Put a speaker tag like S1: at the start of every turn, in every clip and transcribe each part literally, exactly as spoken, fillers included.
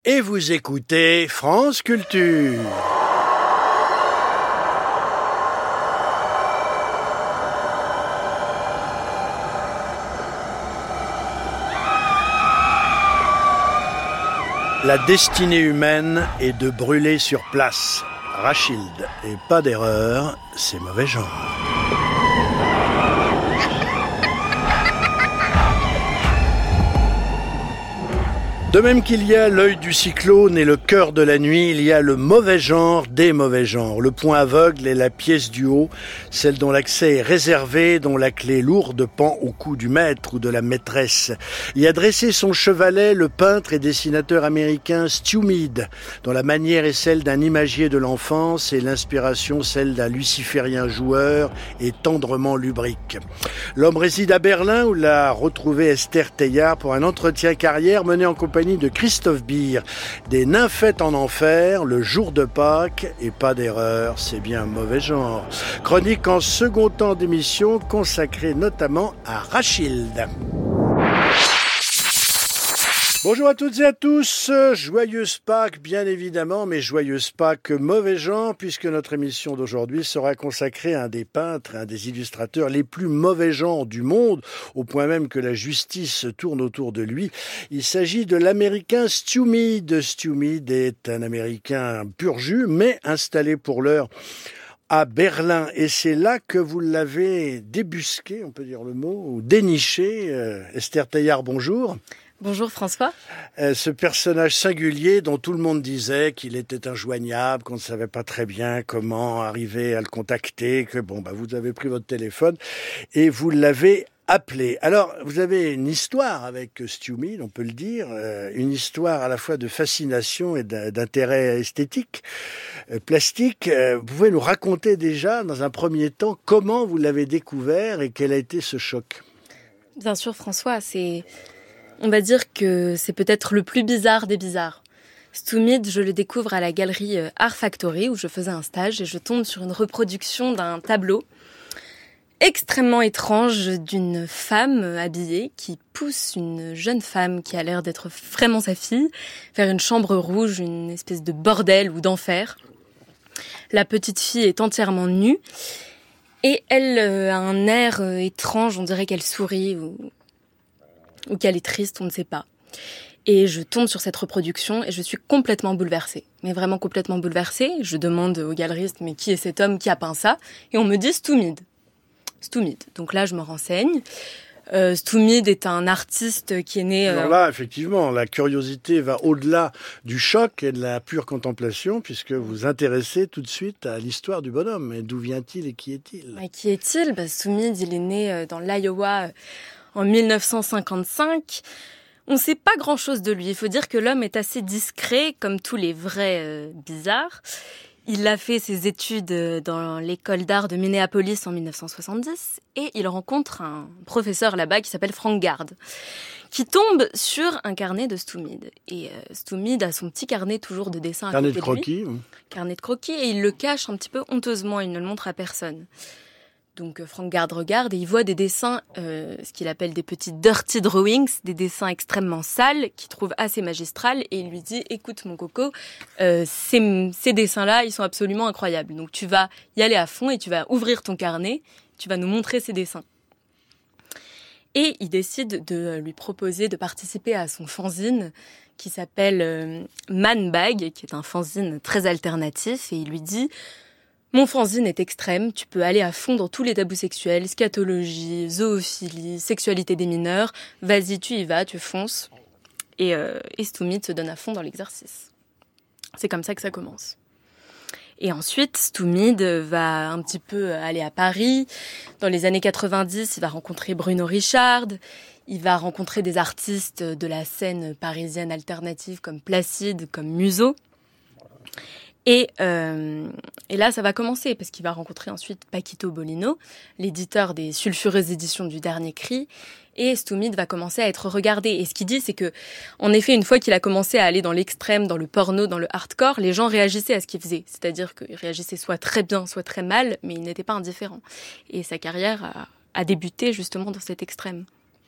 S1: Et vous écoutez France Culture. La destinée humaine est de brûler sur place. Rachilde, et pas d'erreur, c'est mauvais genre. De même qu'il y a l'œil du cyclone et le cœur de la nuit, il y a le mauvais genre des mauvais genres. Le point aveugle est la pièce du haut, celle dont l'accès est réservé, dont la clé lourde pend au cou du maître ou de la maîtresse. Y a dressé son chevalet le peintre et dessinateur américain Stu Mead, dont la manière est celle d'un imagier de l'enfance et l'inspiration celle d'un luciférien joueur et tendrement lubrique. L'homme réside à Berlin où l'a retrouvé Esther Teillard pour un entretien carrière mené en compagnie de Christophe Beer, des nymphètes en enfer, le jour de Pâques, et pas d'erreur, c'est bien un mauvais genre. Chronique en second temps d'émission consacrée notamment à Rachilde. Bonjour à toutes et à tous, joyeuse Pâques bien évidemment, mais joyeuse Pâques mauvais genre, puisque notre émission d'aujourd'hui sera consacrée à un des peintres, un des illustrateurs les plus mauvais genres du monde, au point même que la justice tourne autour de lui. Il s'agit de l'américain Stu Mead. Stu Mead est un américain pur jus, mais installé pour l'heure à Berlin, et c'est là que vous l'avez débusqué, on peut dire le mot, ou déniché. Euh, Esther Teillard, bonjour.
S2: Bonjour François.
S1: Euh, ce personnage singulier dont tout le monde disait qu'il était injoignable, qu'on ne savait pas très bien comment arriver à le contacter, que bon, bah, vous avez pris votre téléphone et vous l'avez appelé. Alors, vous avez une histoire avec Stu Mead, on peut le dire, euh, une histoire à la fois de fascination et d'intérêt esthétique, euh, plastique. Euh, vous pouvez nous raconter déjà, dans un premier temps, comment vous l'avez découvert et quel a été ce choc?
S2: Bien sûr François, c'est... On va dire que c'est peut-être le plus bizarre des bizarres. Stu Mead, je le découvre à la galerie Art Factory où je faisais un stage et je tombe sur une reproduction d'un tableau extrêmement étrange d'une femme habillée qui pousse une jeune femme qui a l'air d'être vraiment sa fille vers une chambre rouge, une espèce de bordel ou d'enfer. La petite fille est entièrement nue et elle a un air étrange, on dirait qu'elle sourit ou... ou qu'elle est triste, on ne sait pas. Et je tombe sur cette reproduction et je suis complètement bouleversée. Mais vraiment complètement bouleversée. Je demande au galeriste, mais qui est cet homme qui a peint ça? Et on me dit Stu Mead. Stu Mead. Donc là, je me renseigne. Euh, Stu Mead est un artiste qui est né... Euh...
S1: Alors là, effectivement, la curiosité va au-delà du choc et de la pure contemplation, puisque vous vous intéressez tout de suite à l'histoire du bonhomme. Et d'où vient-il et qui est-il?
S2: Et qui est-il? bah, Stu Mead, il est né dans l'Iowa en mille neuf cent cinquante-cinq. On ne sait pas grand-chose de lui. Il faut dire que l'homme est assez discret, comme tous les vrais euh, bizarres. Il a fait ses études dans l'école d'art de Minneapolis en mille neuf cent soixante-dix et il rencontre un professeur là-bas qui s'appelle Frank Gard, qui tombe sur un carnet de Stu Mead. Et euh, Stu Mead a son petit carnet toujours de dessin à
S1: carnet
S2: côté
S1: de croquis.
S2: de lui. Carnet de croquis. Et il le cache un petit peu honteusement, il ne le montre à personne. Donc Frank Gard regarde et il voit des dessins, euh, ce qu'il appelle des petits dirty drawings, des dessins extrêmement sales qu'il trouve assez magistrales et il lui dit « Écoute mon coco, euh, ces, ces dessins-là, ils sont absolument incroyables. Donc tu vas y aller à fond et tu vas ouvrir ton carnet, tu vas nous montrer ces dessins. » Et il décide de lui proposer de participer à son fanzine qui s'appelle euh, Man Bag, qui est un fanzine très alternatif et il lui dit « Mon fanzine est extrême, tu peux aller à fond dans tous les tabous sexuels, scatologie, zoophilie, sexualité des mineurs. Vas-y, tu y vas, tu fonces. » Et, euh, et Stu Mead se donne à fond dans l'exercice. C'est comme ça que ça commence. Et ensuite, Stu Mead va un petit peu aller à Paris. Dans les années quatre-vingt-dix, il va rencontrer Bruno Richard. Il va rencontrer des artistes de la scène parisienne alternative comme Placide, comme Museau. Et, euh, et là, ça va commencer, parce qu'il va rencontrer ensuite Paquito Bolino, l'éditeur des sulfureuses éditions du Dernier Cri, et Stu Mead va commencer à être regardé. Et ce qu'il dit, c'est que, en effet, une fois qu'il a commencé à aller dans l'extrême, dans le porno, dans le hardcore, les gens réagissaient à ce qu'il faisait. C'est-à-dire qu'ils réagissaient soit très bien, soit très mal, mais ils n'étaient pas indifférents. Et sa carrière a, a débuté justement dans cet extrême.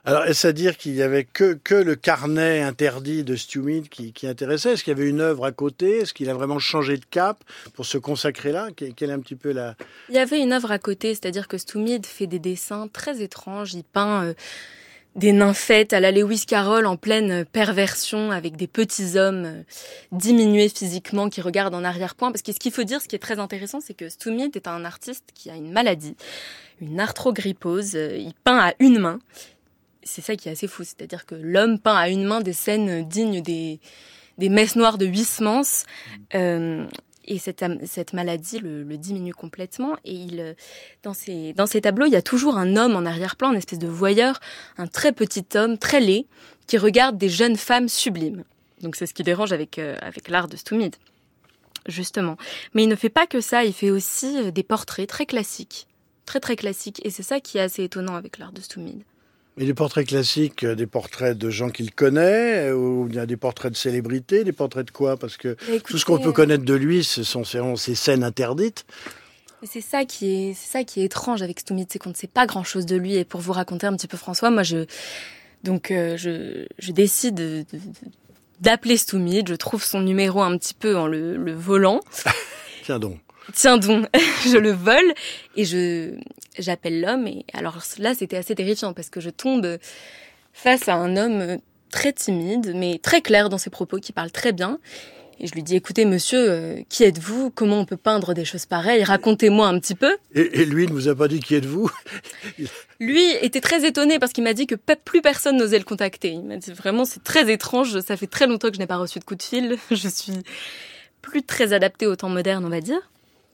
S1: Alors, est-ce à dire qu'il y avait que, que le carnet interdit de Stu Mead qui, qui intéressait? Est-ce qu'il y avait une œuvre à côté? Est-ce qu'il a vraiment changé de cap pour se consacrer là? Quelle est un petit peu la...
S2: Il y avait une œuvre à côté, c'est-à-dire que Stu Mead fait des dessins très étranges. Il peint euh, des nymphètes à la Lewis Carroll en pleine perversion avec des petits hommes euh, diminués physiquement qui regardent en arrière-plan. Parce que ce qu'il faut dire, ce qui est très intéressant, c'est que Stu Mead est un artiste qui a une maladie, une arthrogrypose. Euh, il peint à une main. C'est ça qui est assez fou, c'est-à-dire que l'homme peint à une main des scènes dignes des, des messes noires de Huysmans, euh, et cette, cette maladie le, le diminue complètement. Et il, dans ces, dans ces tableaux, il y a toujours un homme en arrière-plan, une espèce de voyeur, un très petit homme, très laid, qui regarde des jeunes femmes sublimes. Donc c'est ce qui dérange avec, euh, avec l'art de Stu Mead, justement. Mais il ne fait pas que ça, il fait aussi des portraits très classiques, très très classiques, et c'est ça qui est assez étonnant avec l'art de Stu Mead.
S1: Et des portraits classiques, des portraits de gens qu'il connaît, ou il y a des portraits de célébrités, des portraits de quoi? Parce que écoutez, tout ce qu'on peut connaître de lui, ce sont ces scènes interdites.
S2: C'est ça qui est, c'est ça qui est étrange avec Stu Mead, c'est qu'on ne sait pas grand-chose de lui. Et pour vous raconter un petit peu François, moi je, donc euh, je, je décide de, de, d'appeler Stu Mead. Je trouve son numéro un petit peu en le, le volant.
S1: Tiens donc.
S2: Tiens donc, je le vole et je j'appelle l'homme. Et alors là, c'était assez terrifiant parce que je tombe face à un homme très timide, mais très clair dans ses propos, qui parle très bien. Et je lui dis, écoutez, monsieur, euh, qui êtes-vous? Comment on peut peindre des choses pareilles? Racontez-moi un petit peu.
S1: Et, et lui ne vous a pas dit qui êtes-vous?
S2: Lui était très étonné parce qu'il m'a dit que plus personne n'osait le contacter. Il m'a dit, vraiment, c'est très étrange. Ça fait très longtemps que je n'ai pas reçu de coup de fil. Je suis plus très adaptée au temps moderne, on va dire.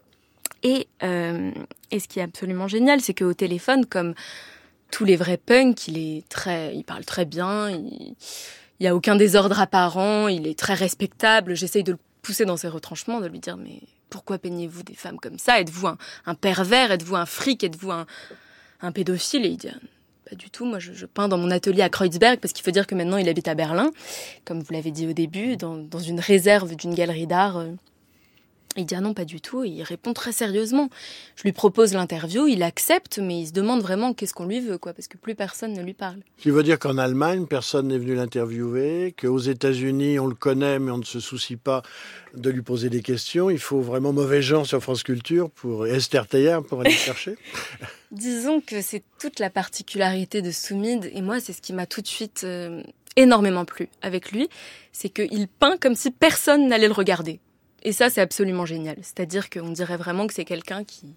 S2: Et, euh, et ce qui est absolument génial, c'est qu'au téléphone, comme tous les vrais punks, il est très, il parle très bien, il, il y a aucun désordre apparent, il est très respectable. J'essaye de le pousser dans ses retranchements, de lui dire mais pourquoi peignez-vous des femmes comme ça? Êtes-vous un, un pervers? Êtes-vous un fric? Êtes-vous un, un pédophile? Et il dit pas du tout. Moi, je, je peins dans mon atelier à Kreuzberg parce qu'il faut dire que maintenant il habite à Berlin, comme vous l'avez dit au début, dans, dans une réserve d'une galerie d'art. Euh, Il dit ah non, pas du tout, et il répond très sérieusement. Je lui propose l'interview, il accepte, mais il se demande vraiment qu'est-ce qu'on lui veut, quoi, parce que plus personne ne lui parle.
S1: Ce qui veut dire qu'en Allemagne, personne n'est venu l'interviewer, qu'aux États-Unis, on le connaît, mais on ne se soucie pas de lui poser des questions. Il faut vraiment mauvais genre sur France Culture pour Esther Teilhard pour aller chercher.
S2: Disons que c'est toute la particularité de Stu Mead, et moi, c'est ce qui m'a tout de suite euh, énormément plu avec lui, c'est qu'il peint comme si personne n'allait le regarder. Et ça, c'est absolument génial. C'est-à-dire qu'on dirait vraiment que c'est quelqu'un qui,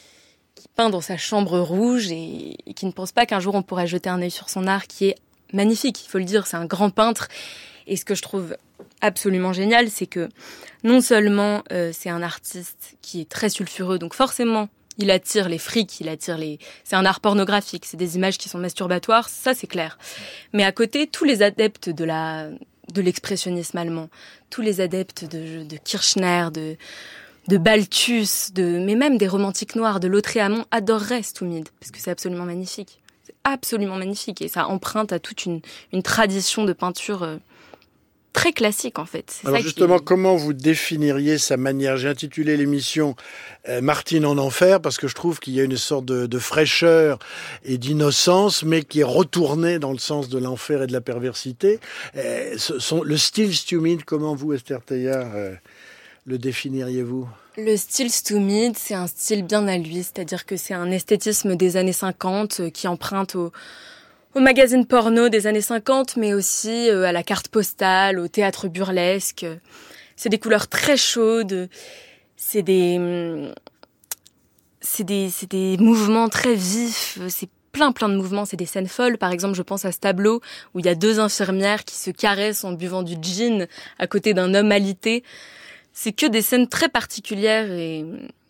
S2: qui peint dans sa chambre rouge et, et qui ne pense pas qu'un jour on pourrait jeter un œil sur son art, qui est magnifique, il faut le dire, c'est un grand peintre. Et ce que je trouve absolument génial, c'est que non seulement euh, c'est un artiste qui est très sulfureux, donc forcément, il attire les frics, il attire les... C'est un art pornographique, c'est des images qui sont masturbatoires, ça c'est clair. Mais à côté, tous les adeptes de la... de l'expressionnisme allemand, tous les adeptes de, de Kirchner, de, de Balthus, de, mais même des romantiques noirs, de Lautréamont, adoreraient Stu Mead, parce que c'est absolument magnifique. C'est absolument magnifique, et ça emprunte à toute une, une tradition de peinture euh, très classique, en fait. C'est
S1: Alors
S2: ça
S1: justement,
S2: qui...
S1: comment vous définiriez sa manière? J'ai intitulé l'émission euh, « Martine en enfer » parce que je trouve qu'il y a une sorte de, de fraîcheur et d'innocence, mais qui est retournée dans le sens de l'enfer et de la perversité. Euh, ce, son, le style Stu Mead, comment vous, Esther Teilhard, euh, le définiriez-vous?
S2: Le style Stu Mead, c'est un style bien à lui, c'est-à-dire que c'est un esthétisme des années cinquante euh, qui emprunte au... au magazine porno des années cinquante, mais aussi euh, à la carte postale, au théâtre burlesque. C'est des couleurs très chaudes, c'est des, c'est des, c'est des mouvements très vifs, c'est plein plein de mouvements, c'est des scènes folles. Par exemple, je pense à ce tableau où il y a deux infirmières qui se caressent en buvant du gin à côté d'un homme alité. C'est que des scènes très particulières et...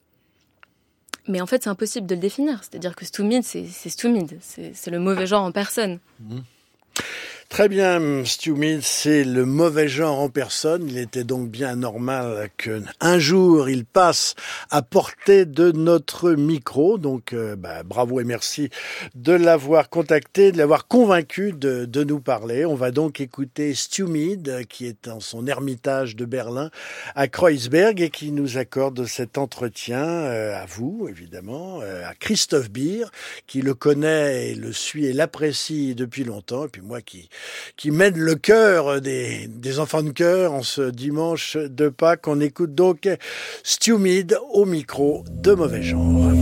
S2: Mais en fait, c'est impossible de le définir. C'est-à-dire que Stu Mead, c'est, c'est Stu Mead. C'est, c'est le mauvais genre en personne.
S1: Mmh. Très bien, Stu Mead, c'est le mauvais genre en personne. Il était donc bien normal qu'un jour il passe à portée de notre micro. Donc euh, bah, bravo et merci de l'avoir contacté, de l'avoir convaincu de, de nous parler. On va donc écouter Stu Mead, qui est dans son ermitage de Berlin à Kreuzberg et qui nous accorde cet entretien euh, à vous, évidemment, euh, à Christophe Beer, qui le connaît et le suit et l'apprécie depuis longtemps. Et puis moi qui qui mène le chœur des, des enfants de chœur en ce dimanche de Pâques. On écoute donc Stu Mead au micro de Mauvais Genre.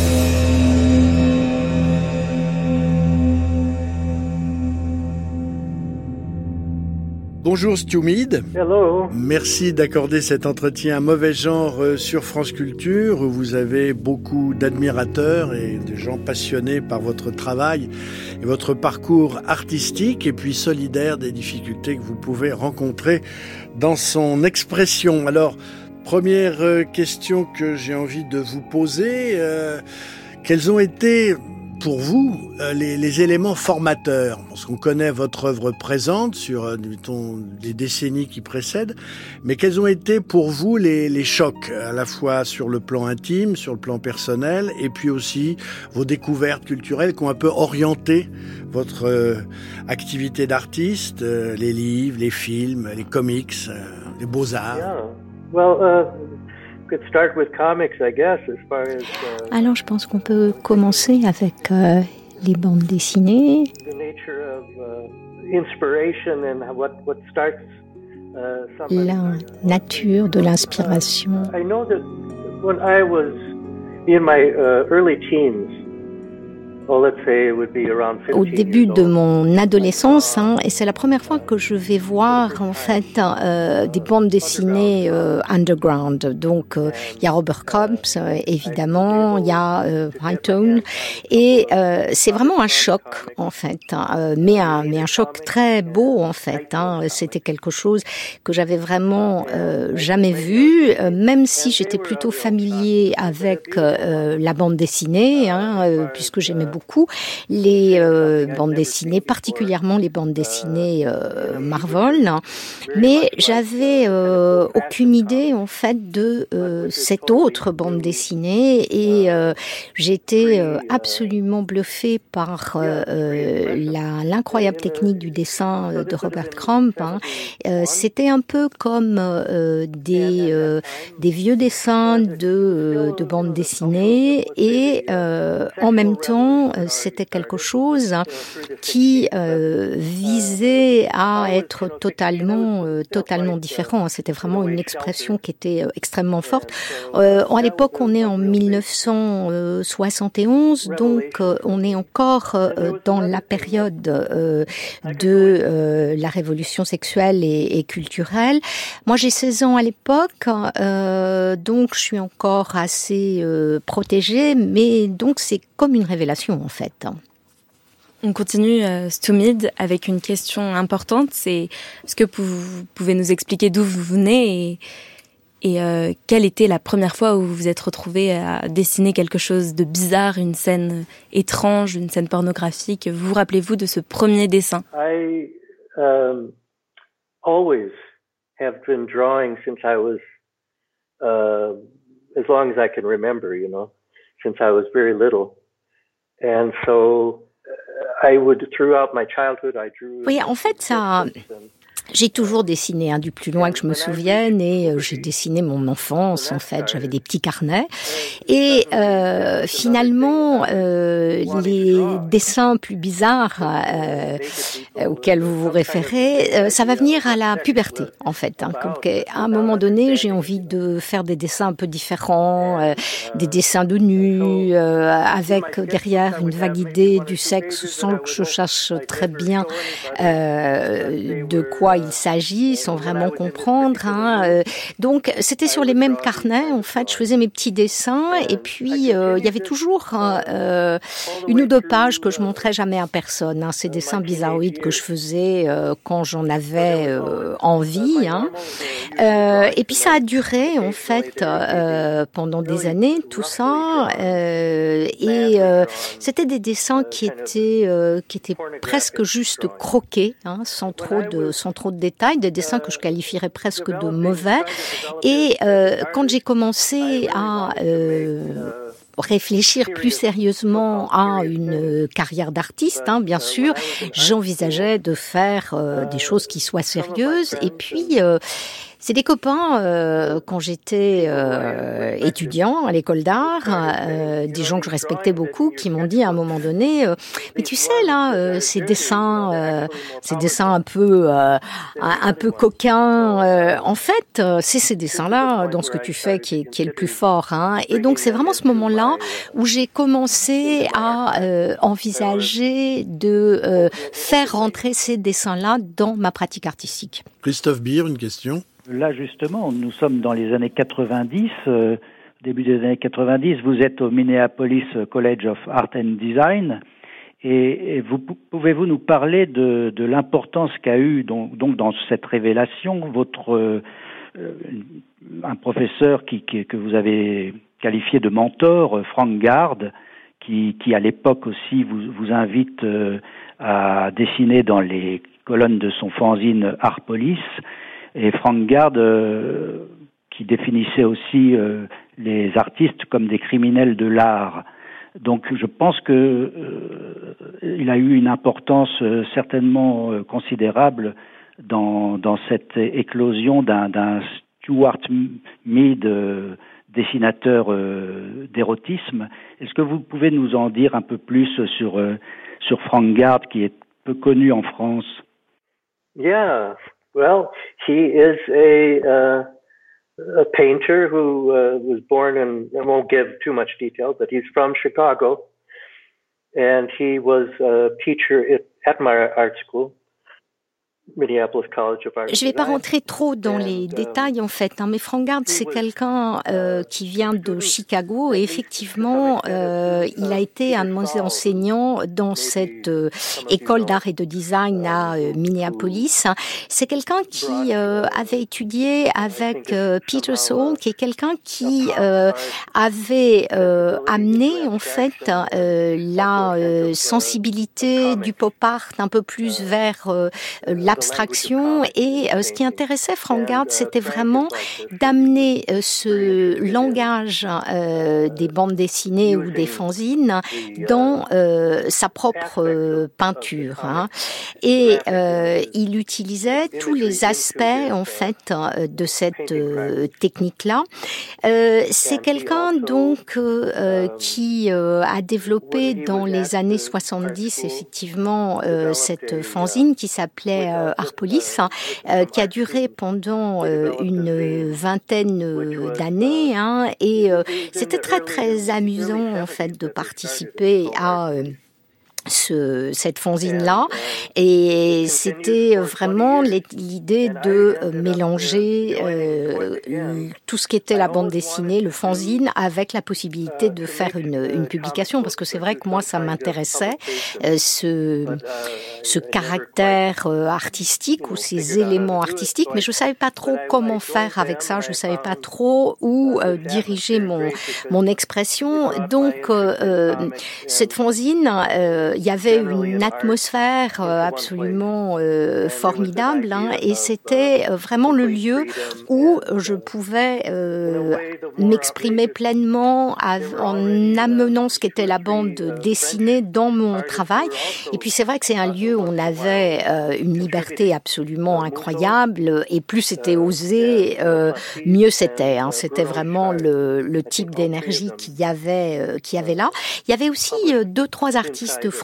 S1: Bonjour Stu Mead.
S3: Hello.
S1: Merci d'accorder cet entretien à Mauvais Genre sur France Culture, où vous avez beaucoup d'admirateurs et de gens passionnés par votre travail et votre parcours artistique et puis solidaire des difficultés que vous pouvez rencontrer dans son expression. Alors, première question que j'ai envie de vous poser, euh, quels ont été pour vous, les, les éléments formateurs, parce qu'on connaît votre œuvre présente sur mettons, les décennies qui précèdent, mais quels ont été pour vous les, les chocs, à la fois sur le plan intime, sur le plan personnel, et puis aussi vos découvertes culturelles qui ont un peu orienté votre euh, activité d'artiste, euh, les livres, les films, les comics, euh, les beaux-arts.
S3: Yeah. Well, uh...
S4: Alors, je pense qu'on peut commencer avec euh, les bandes dessinées. La nature de l'inspiration. Au début de mon adolescence, hein, et c'est la première fois que je vais voir en fait euh, des bandes dessinées euh, underground. Donc euh, il y a Robert Crumb, euh, évidemment, il y a euh, Hightone, et euh, c'est vraiment un choc en fait, hein, mais un mais un choc très beau en fait. Hein. C'était quelque chose que j'avais vraiment euh, jamais vu, euh, même si j'étais plutôt familier avec euh, la bande dessinée, hein, euh, puisque j'aimais beaucoup. beaucoup les euh, bandes dessinées, particulièrement les bandes dessinées euh, Marvel, mais j'avais euh, aucune idée en fait de euh, cette autre bande dessinée et euh, j'étais euh, absolument bluffée par euh, la, l'incroyable technique du dessin de Robert Crumb. Hein. Euh, c'était un peu comme euh, des, euh, des vieux dessins de, de bandes dessinées et euh, en même temps c'était quelque chose qui euh, visait à être totalement, euh, totalement différent. C'était vraiment une expression qui était euh, extrêmement forte. Euh, à l'époque, on est en dix-neuf cent soixante et onze, donc euh, on est encore euh, dans la période euh, de euh, la révolution sexuelle et, et culturelle. Moi, j'ai seize ans à l'époque, euh, donc je suis encore assez euh, protégée, mais donc c'est comme une révélation en fait.
S2: On continue, euh, Stu Mead, avec une question importante, c'est est-ce que vous pouvez nous expliquer d'où vous venez et, et euh, quelle était la première fois où vous vous êtes retrouvé à dessiner quelque chose de bizarre, une scène étrange, une scène pornographique. Vous vous rappelez-vous de ce premier dessin?
S3: I um, always have been drawing since I was uh, as long as I can remember, you know, since I was very little. And so I would, throughout my childhood, I drew.
S4: Oui, en fait, ça. J'ai toujours dessiné, hein, du plus loin que je me souvienne, et euh, j'ai dessiné mon enfance, en fait, j'avais des petits carnets. Et euh, finalement, euh, les dessins plus bizarres euh, auxquels vous vous référez, euh, ça va venir à la puberté, en fait. Hein, comme qu'à un moment donné, j'ai envie de faire des dessins un peu différents, euh, des dessins de nus, euh, avec derrière une vague idée du sexe, sans que je sache très bien euh, de quoi il s'agit sans vraiment comprendre. Hein. Euh, donc, c'était sur les mêmes carnets, en fait. Je faisais mes petits dessins et puis euh, il y avait toujours euh, une ou deux pages que je montrais jamais à personne. Hein. Ces dessins bizarroïdes que je faisais euh, quand j'en avais euh, envie. Hein. Euh, et puis ça a duré, en fait, euh, pendant des années, tout ça. Euh, et euh, c'était des dessins qui étaient, euh, qui étaient presque juste croqués, hein, sans trop de, sans trop de détails, des dessins que je qualifierais presque de mauvais. Et euh, quand j'ai commencé à euh, réfléchir plus sérieusement à une carrière d'artiste, hein, bien sûr, j'envisageais de faire euh, des choses qui soient sérieuses. Et puis, euh, c'est des copains, euh, quand j'étais euh, étudiant à l'école d'art, euh, des gens que je respectais beaucoup, qui m'ont dit à un moment donné, euh, mais tu sais là, euh, ces dessins, euh, ces dessins un peu, euh, un peu coquins, euh, en fait, euh, c'est ces dessins-là dans ce que tu fais qui est, qui est le plus fort. Hein. Et donc c'est vraiment ce moment-là où j'ai commencé à euh, envisager de euh, faire rentrer ces dessins-là dans ma pratique artistique.
S1: Christophe Beer, une question.
S5: Là, justement, nous sommes dans les années quatre-vingt-dix, euh, début des années quatre-vingt-dix. Vous êtes au Minneapolis College of Art and Design. Et, et vous, pouvez-vous nous parler de, de l'importance qu'a eu donc, donc dans cette révélation votre euh, un professeur qui, qui, que vous avez qualifié de mentor, Frank Gard, qui, qui à l'époque aussi vous, vous invite euh, à dessiner dans les colonnes de son fanzine Artpolis. Et Frank Gard, euh, qui définissait aussi euh, les artistes comme des criminels de l'art. Donc je pense que euh, il a eu une importance euh, certainement euh, considérable dans, dans cette éclosion d'un, d'un Stuart Mead, euh, dessinateur euh, d'érotisme. Est-ce que vous pouvez nous en dire un peu plus sur, euh, sur Frank Gard, qui est peu connu en France?
S3: Yeah. Well, he is a uh, a painter who uh, was born in, I won't give too much detail, but he's from Chicago, and he was a teacher at, at my art school.
S4: Je ne vais pas rentrer trop dans les détails en fait, hein, mais Frank Gard c'est quelqu'un euh, qui vient de Chicago et effectivement euh, il a été un de mes enseignants dans cette euh, école d'art et de design à euh, Minneapolis. C'est quelqu'un qui euh, avait étudié avec euh, Peter Saul, qui est quelqu'un qui euh, avait euh, amené en fait euh, la euh, sensibilité du pop art un peu plus vers euh, la abstraction et euh, ce qui intéressait Frank Gard, c'était vraiment d'amener euh, ce langage euh, des bandes dessinées ou des fanzines dans euh, sa propre euh, peinture. Hein. Et euh, il utilisait tous les aspects en fait de cette euh, technique-là. Euh, c'est quelqu'un donc euh, qui euh, a développé dans les années soixante-dix effectivement euh, cette fanzine qui s'appelait euh, Artpolis, euh, qui a duré pendant euh, une vingtaine d'années, hein, et euh, c'était très très amusant en fait de participer à euh, Ce, cette fanzine-là, et c'était vraiment l'idée de mélanger euh, tout ce qui était la bande dessinée, le fanzine, avec la possibilité de faire une, une publication, parce que c'est vrai que moi ça m'intéressait, euh, ce, ce caractère euh, artistique ou ces éléments artistiques, mais je savais pas trop comment faire avec ça, je savais pas trop où euh, diriger mon, mon expression, donc euh, euh, cette fanzine, euh, il y avait une atmosphère absolument euh, formidable, hein, et c'était vraiment le lieu où je pouvais euh, m'exprimer pleinement en amenant ce qu'était la bande dessinée dans mon travail. Et puis c'est vrai que c'est un lieu où on avait euh, une liberté absolument incroyable, et plus c'était osé, euh, mieux c'était. Hein. C'était vraiment le, le type d'énergie qu'il y avait, euh, qu'il y avait là. Il y avait aussi euh, deux, trois artistes français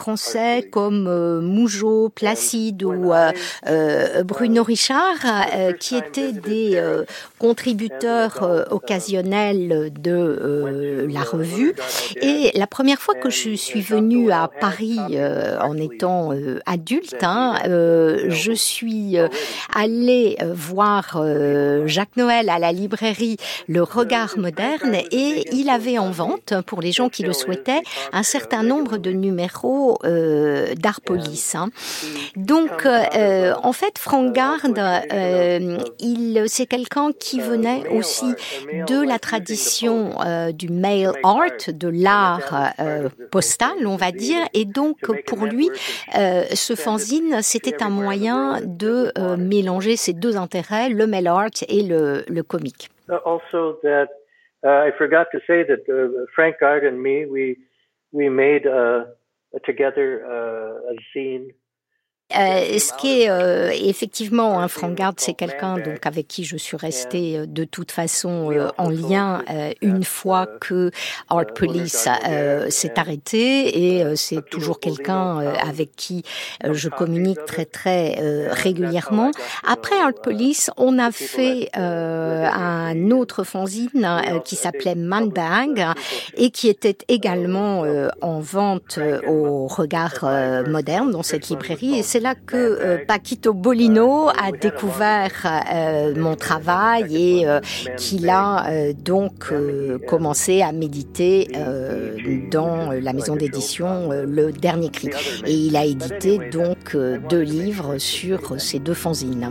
S4: Français comme euh, Mougeot, Placide ou euh, euh, Bruno Richard, euh, qui étaient des euh, contributeurs euh, occasionnels de euh, la revue. Et la première fois que je suis venue à Paris euh, en étant euh, adulte, hein, euh, je suis euh, allée voir euh, Jacques Noël à la librairie Le Regard Moderne et il avait en vente, pour les gens qui le souhaitaient, un certain nombre de numéros euh, d'Art Police. Hein. Donc, euh, en fait, Frank Gard, euh, il, c'est quelqu'un qui venait aussi de la tradition euh, du mail art, de l'art euh, postal, on va dire, et donc pour lui, euh, ce fanzine, c'était un moyen de euh, mélanger ces deux intérêts, le mail art et le, le comique.
S3: Also that uh, I forgot to say that uh, Frank Gard and me we we made uh, together uh, a zine.
S4: Euh, ce qui est euh, effectivement, hein, Frank Gard, c'est quelqu'un donc avec qui je suis restée euh, de toute façon euh, en lien euh, une fois que Art Police euh, s'est arrêté et euh, c'est toujours quelqu'un euh, avec qui euh, je communique très très euh, régulièrement. Après Art Police, on a fait euh, un autre fanzine euh, qui s'appelait Man Bag et qui était également euh, en vente euh, au Regard euh, Moderne dans cette librairie. Et c'est là que euh, Paquito Bolino a découvert euh, mon travail et euh, qu'il a euh, donc euh, commencé à méditer euh, dans la maison d'édition euh, Le Dernier Cri. Et il a édité donc euh, deux livres sur ces deux fanzines.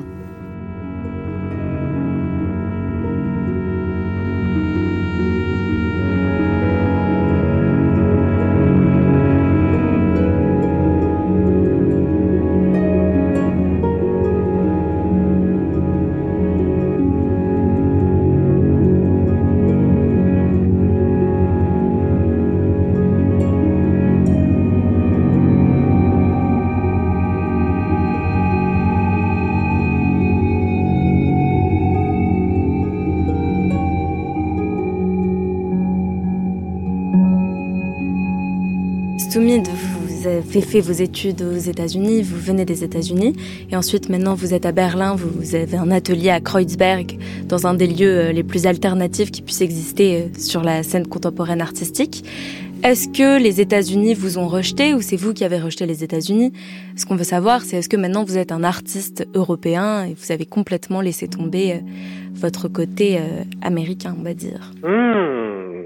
S2: Stoumid, vous avez fait vos études aux États-Unis, vous venez des États-Unis, et ensuite maintenant vous êtes à Berlin, vous avez un atelier à Kreuzberg, dans un des lieux les plus alternatifs qui puissent exister sur la scène contemporaine artistique. Est-ce que les États-Unis vous ont rejeté ou c'est vous qui avez rejeté les États-Unis? Ce qu'on veut savoir, c'est est-ce que maintenant vous êtes un artiste européen et vous avez complètement laissé tomber votre côté américain, on va dire?
S3: Hmm.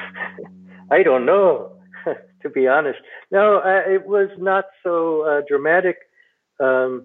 S3: I don't know. To be honest, no, uh, it was not so uh, dramatic. Um,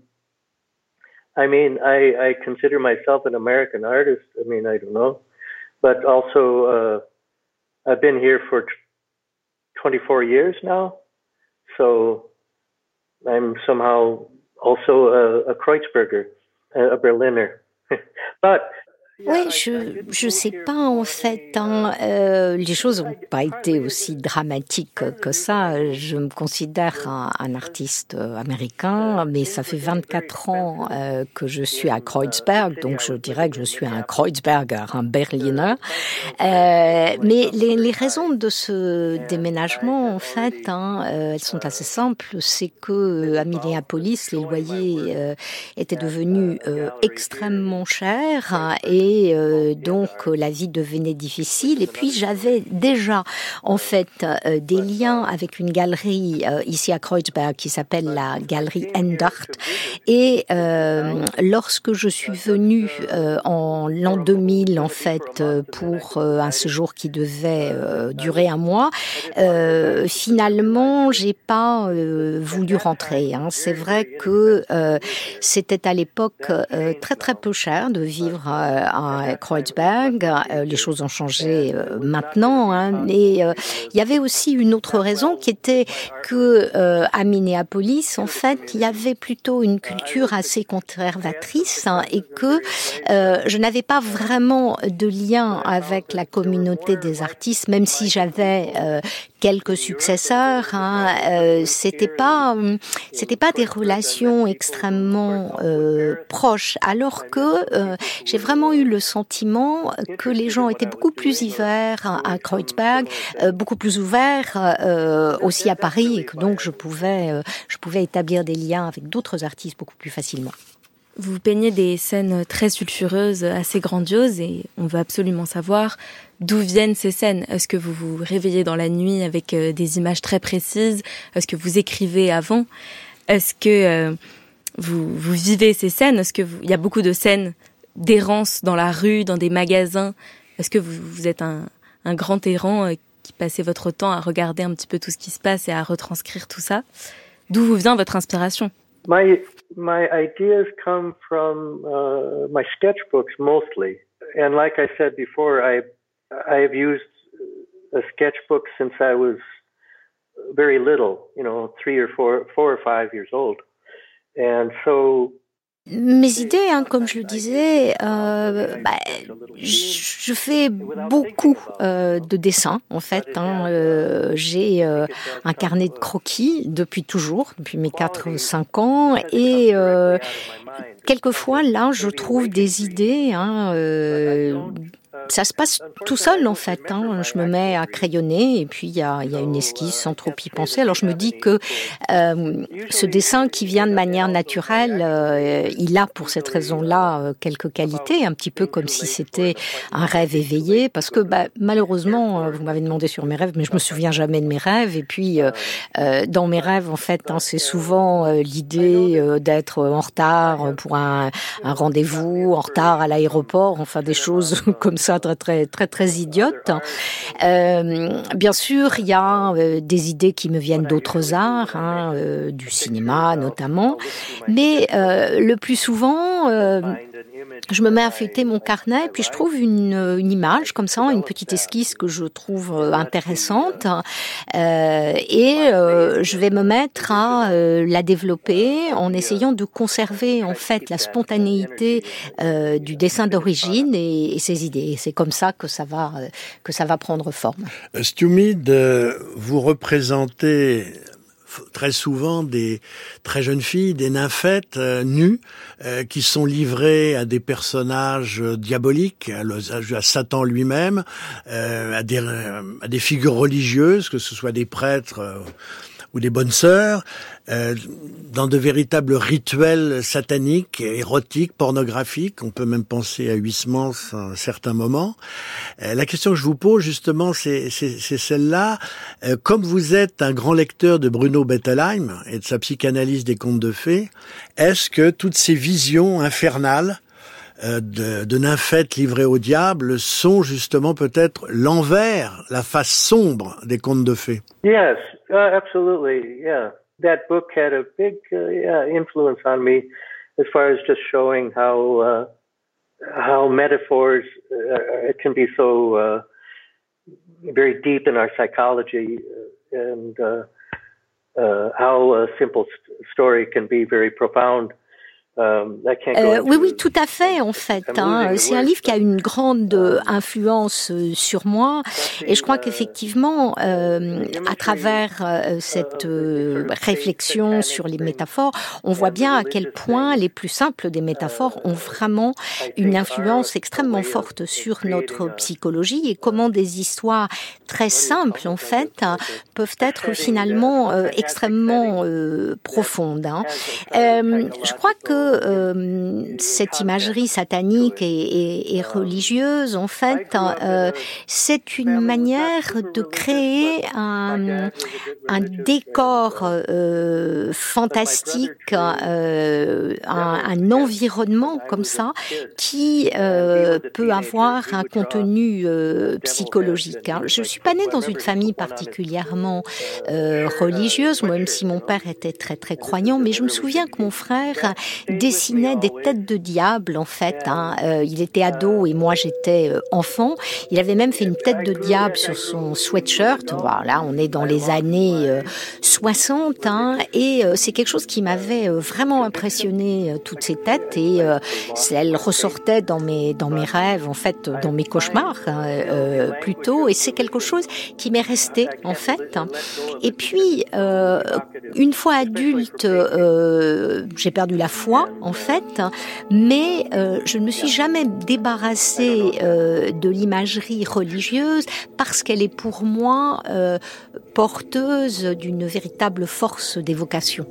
S3: I mean, I, I consider myself an American artist. I mean, I don't know, but also uh, I've been here for twenty-four years now, so I'm somehow also a, a Kreuzberger, a Berliner. But
S4: Oui, je je sais pas en fait. Hein, euh, les choses n'ont pas été aussi dramatiques que ça. Je me considère un, un artiste américain, mais ça fait vingt-quatre ans euh, que je suis à Kreuzberg, donc je dirais que je suis un Kreuzberger, un Berliner. Euh, mais les, les raisons de ce déménagement, en fait, hein, euh, elles sont assez simples. C'est que à Minneapolis, les loyers euh, étaient devenus euh, extrêmement chers et Et euh, donc la vie devenait difficile. Et puis j'avais déjà en fait euh, des liens avec une galerie euh, ici à Kreuzberg qui s'appelle la galerie Endart. Et euh, lorsque je suis venue euh, en l'an deux mille en fait pour euh, un séjour qui devait euh, durer un mois, euh, finalement j'ai pas euh, voulu rentrer. Hein. C'est vrai que euh, c'était à l'époque euh, très très peu cher de vivre euh, à Kreuzberg. Euh, les choses ont changé euh, maintenant, hein, mais euh, il y avait aussi une autre raison qui était que euh, à Minneapolis, en fait, il y avait plutôt une culture assez conservatrice hein, et que euh, je n'avais pas vraiment de lien avec la communauté des artistes, même si j'avais euh, quelques successeurs. Hein, euh, c'était pas, c'était pas des relations extrêmement euh, proches, alors que euh, j'ai vraiment eu le sentiment que les gens étaient beaucoup plus ouverts à, à Kreuzberg, euh, beaucoup plus ouverts euh, aussi à Paris, et que donc je pouvais, euh, je pouvais établir des liens avec d'autres artistes beaucoup plus facilement.
S2: Vous peignez des scènes très sulfureuses, assez grandioses, et on veut absolument savoir d'où viennent ces scènes. Est-ce que vous vous réveillez dans la nuit avec euh, des images très précises? Est-ce que vous écrivez avant? Est-ce que euh, vous, vous vivez ces scènes? Est-ce que vous... il y a beaucoup de scènes d'errance dans la rue, dans des magasins? Est-ce que vous, vous êtes un, un grand errant euh, qui passez votre temps à regarder un petit peu tout ce qui se passe et à retranscrire tout ça? D'où vous vient votre inspiration?
S3: My my ideas come from uh, my sketchbooks mostly, and like I said before, I I have used a sketchbook since I was very little, you know, three or four four or five years old, and so.
S4: Mes idées, hein, comme je le disais, euh, bah, je fais beaucoup euh, de dessins en fait. Hein, euh, j'ai euh, un carnet de croquis depuis toujours, depuis mes quatre ou cinq ans, et euh, quelquefois là, je trouve des idées. Hein, euh, Ça se passe tout seul en fait. Hein. Je me mets à crayonner et puis il y a, y a une esquisse sans trop y penser. Alors je me dis que euh, ce dessin qui vient de manière naturelle, euh, il a pour cette raison-là euh, quelques qualités, un petit peu comme si c'était un rêve éveillé. Parce que bah, malheureusement, vous m'avez demandé sur mes rêves, mais je me souviens jamais de mes rêves. Et puis euh, euh, dans mes rêves, en fait, hein, c'est souvent euh, l'idée euh, d'être en retard pour un, un rendez-vous, en retard à l'aéroport, enfin des choses comme ça. Très très très très idiote. Euh, bien sûr, il y a euh, des idées qui me viennent d'autres arts, hein, euh, du cinéma notamment, mais euh, le plus souvent, euh, je me mets à feuilleter mon carnet, puis je trouve une, une image comme ça, une petite esquisse que je trouve intéressante, euh, et euh, je vais me mettre à euh, la développer en essayant de conserver en fait la spontanéité euh, du dessin d'origine et, et ses idées. C'est comme ça que ça va que ça va prendre forme.
S1: Stu Mead, vous représentez très souvent des très jeunes filles, des nymphètes euh, nues, euh, qui sont livrées à des personnages diaboliques, à, le, à Satan lui-même, euh, à, des, à des figures religieuses, que ce soit des prêtres euh, ou des bonnes sœurs, euh, dans de véritables rituels sataniques, érotiques, pornographiques. On peut même penser à Huysmans à un certain moment. Euh, la question que je vous pose, justement, c'est, c'est, c'est celle-là. Euh, comme vous êtes un grand lecteur de Bruno Bettelheim et de sa psychanalyse des contes de fées, est-ce que toutes ces visions infernales de, de nymphètes livrées au diable sont justement peut-être l'envers, la face sombre des contes de fées?
S3: Yes, uh, absolutely, yeah. That book had a big uh, yeah, influence on me as far as just showing how uh, how metaphors uh, it can be so uh, very deep in our psychology, and uh, uh, how a simple st- story can be very profound.
S4: Euh, oui, oui, tout à fait, en fait. Hein. C'est un livre qui a une grande influence sur moi, et je crois qu'effectivement, euh, à travers euh, cette euh, réflexion sur les métaphores, on voit bien à quel point les plus simples des métaphores ont vraiment une influence extrêmement forte sur notre psychologie, et comment des histoires très simples, en fait, hein, peuvent être finalement euh, extrêmement euh, profondes. Hein. Euh, je crois que Euh, cette imagerie satanique et, et, et religieuse, en fait, euh, c'est une manière de créer un, un décor euh, fantastique, euh, un, un environnement comme ça qui euh, peut avoir un contenu euh, psychologique. Hein. Je suis pas née dans une famille particulièrement euh, religieuse, moi, même si mon père était très très croyant, mais je me souviens que mon frère dessinait des têtes de diable, en fait. Hein. Euh, il était ado et moi j'étais euh, enfant. Il avait même fait une tête de diable sur son sweatshirt. Voilà, on est dans les années euh, soixante, hein, et euh, c'est quelque chose qui m'avait euh, vraiment impressionné, euh, toutes ces têtes, et euh, elles ressortaient dans mes dans mes rêves, en fait, dans mes cauchemars, hein, euh, plutôt. Et c'est quelque chose qui m'est resté, en fait. Et puis, euh, une fois adulte, euh, j'ai perdu la foi, en fait, mais euh, je ne me suis jamais débarrassée euh, de l'imagerie religieuse parce qu'elle est pour moi euh, porteuse d'une véritable force d'évocation.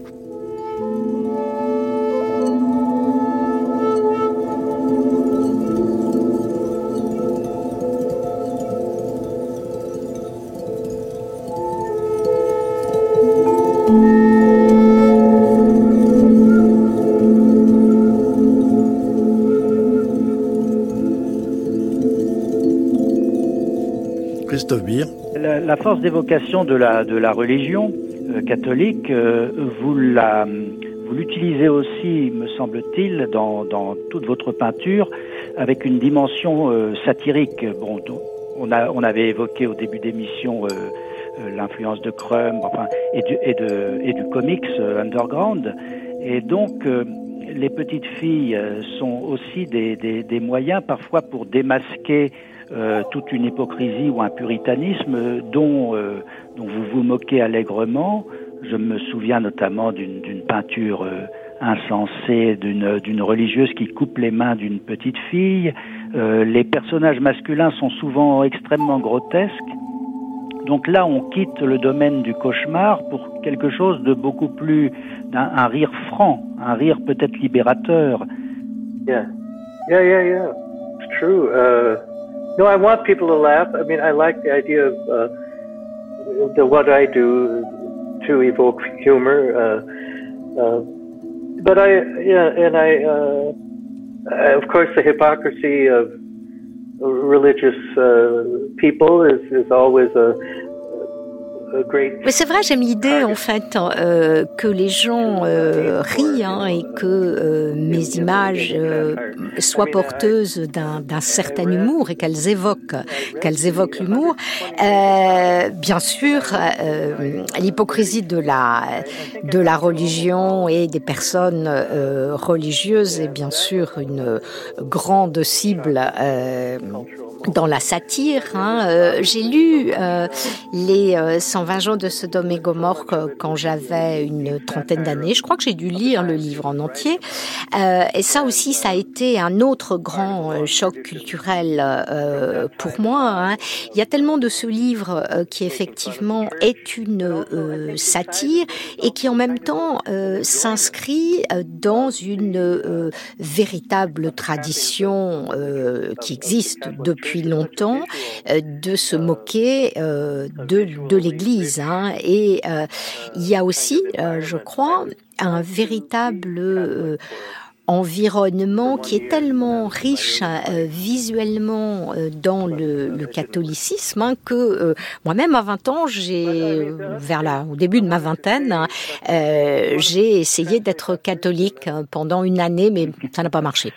S1: Christophe Beer.
S5: La, la force d'évocation de la, de la religion euh, catholique, euh, vous, la, vous l'utilisez aussi, me semble-t-il, dans, dans toute votre peinture, avec une dimension euh, satirique. Bon, on, a, on avait évoqué au début d'émission euh, euh, l'influence de Crumb, enfin, et du, et de, et du comics euh, underground. Et donc, euh, les petites filles euh, sont aussi des, des, des moyens parfois pour démasquer Euh, toute une hypocrisie ou un puritanisme dont, euh, dont vous vous moquez allègrement. Je me souviens notamment d'une, d'une peinture euh, insensée d'une, d'une religieuse qui coupe les mains d'une petite fille. Euh, les personnages masculins sont souvent extrêmement grotesques. Donc là, on quitte le domaine du cauchemar pour quelque chose de beaucoup plus, d'un un rire franc, un rire peut-être libérateur.
S3: Yeah, yeah, yeah, yeah. It's true. Uh... No, I want people to laugh. I mean, I like the idea of uh, the what I do to evoke humor. Uh, uh, but I, yeah, and I, uh, of course, the hypocrisy of religious uh, people is, is always a.
S4: Mais c'est vrai, j'aime l'idée en fait euh, que les gens euh, rient, hein, et que euh, mes images euh, soient porteuses d'un, d'un certain humour et qu'elles évoquent, qu'elles évoquent l'humour. Euh, bien sûr, euh, l'hypocrisie de la de la religion et des personnes euh, religieuses est bien sûr une grande cible euh, dans la satire. Hein. Euh, j'ai lu euh, les euh, cent vingt jours de Sodome et Gomorrhe quand j'avais une trentaine d'années. Je crois que j'ai dû lire le livre en entier. Euh, et ça aussi, ça a été un autre grand euh, choc culturel euh, pour moi. Hein. Il y a tellement de ce livre euh, qui effectivement est une euh, satire et qui en même temps euh, s'inscrit euh, dans une euh, véritable tradition euh, qui existe depuis longtemps, euh, de se moquer euh, de, de l'Église. Hein. Et euh, il y a aussi, euh, je crois, un véritable euh, environnement qui est tellement riche euh, visuellement euh, dans le, le catholicisme, hein, que euh, moi-même à vingt ans, j'ai vers la au début de ma vingtaine, hein, euh, j'ai essayé d'être catholique pendant une année, mais ça n'a pas marché.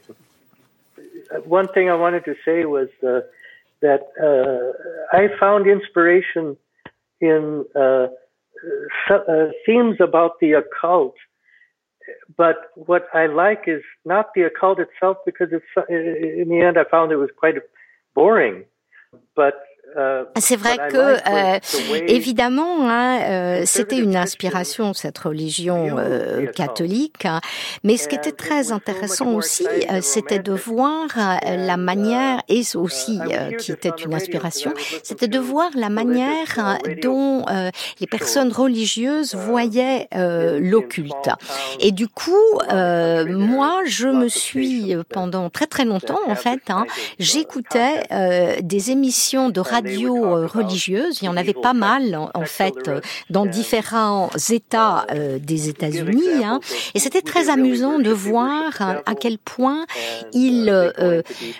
S3: One thing I wanted to say was uh, that uh, I found inspiration in uh, uh, themes about the occult. But what I like is not the occult itself, because it's, in the end I found it was quite boring. But
S4: c'est vrai que, euh, évidemment, hein, euh, c'était une inspiration, cette religion euh, catholique, hein, mais ce qui était très intéressant aussi, euh, c'était de voir euh, la manière, et aussi euh, qui était une inspiration, c'était de voir la manière dont euh, les personnes religieuses voyaient euh, l'occulte. Et du coup, euh, moi, je me suis, pendant très très longtemps, en fait, hein, j'écoutais euh, des émissions de radio radios religieuses. Il y en avait pas mal, en, en fait, dans différents États euh, des États-Unis. Hein. Et c'était très amusant de voir à quel point ils euh,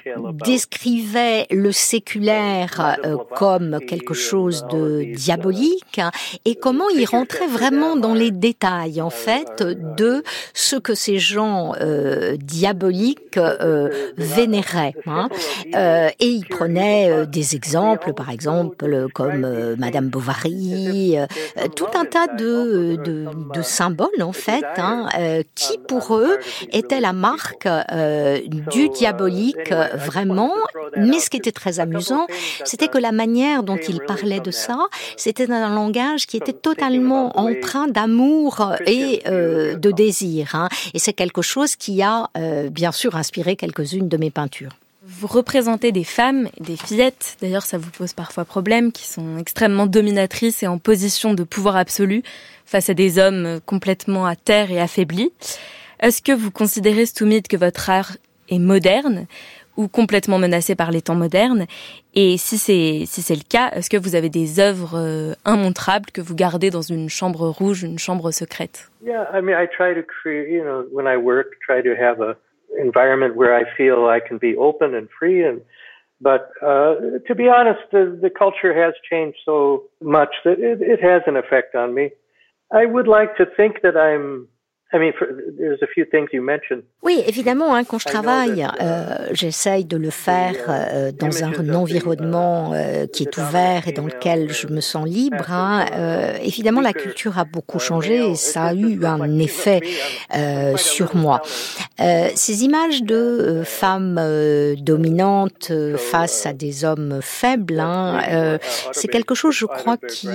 S4: décrivaient le séculaire euh, comme quelque chose de diabolique et comment ils rentraient vraiment dans les détails, en fait, de ce que ces gens euh, diaboliques euh, vénéraient. Hein. Euh, et ils prenaient euh, des exemples, par exemple, comme euh, Madame Bovary, euh, tout un tas de, de, de symboles, en fait, hein, euh, qui, pour eux, étaient la marque euh, du diabolique, euh, vraiment. Mais ce qui était très amusant, c'était que la manière dont ils parlaient de ça, c'était un langage qui était totalement empreint d'amour et euh, de désir. Hein. Et c'est quelque chose qui a, euh, bien sûr, inspiré quelques-unes de mes peintures.
S2: Vous représentez des femmes, des fillettes, d'ailleurs ça vous pose parfois problème, qui sont extrêmement dominatrices et en position de pouvoir absolu face à des hommes complètement à terre et affaiblis. Est-ce que vous considérez, Stoumid, que votre art est moderne ou complètement menacé par les temps modernes? Et si c'est, si c'est le cas, est-ce que vous avez des œuvres euh, immontrables que vous gardez dans une chambre rouge, une chambre secrète?
S3: Yeah, I mean, I try to create, you know, when I work, try to have a environment where I feel I can be open and free. And but uh, to be honest, the, the culture has changed so much that it, it has an effect on me. I would like to think that I'm. I mean, for, there's a few things you mentioned.
S4: Oui, évidemment, hein, quand je travaille, euh, j'essaye de le faire euh, dans un environnement euh, qui est ouvert et dans lequel je me sens libre. Hein. Euh, évidemment, la culture a beaucoup changé et ça a eu un effet euh, sur moi. Euh, ces images de euh, femmes euh, dominantes euh, face à des hommes faibles, hein, euh, c'est quelque chose, je crois, qui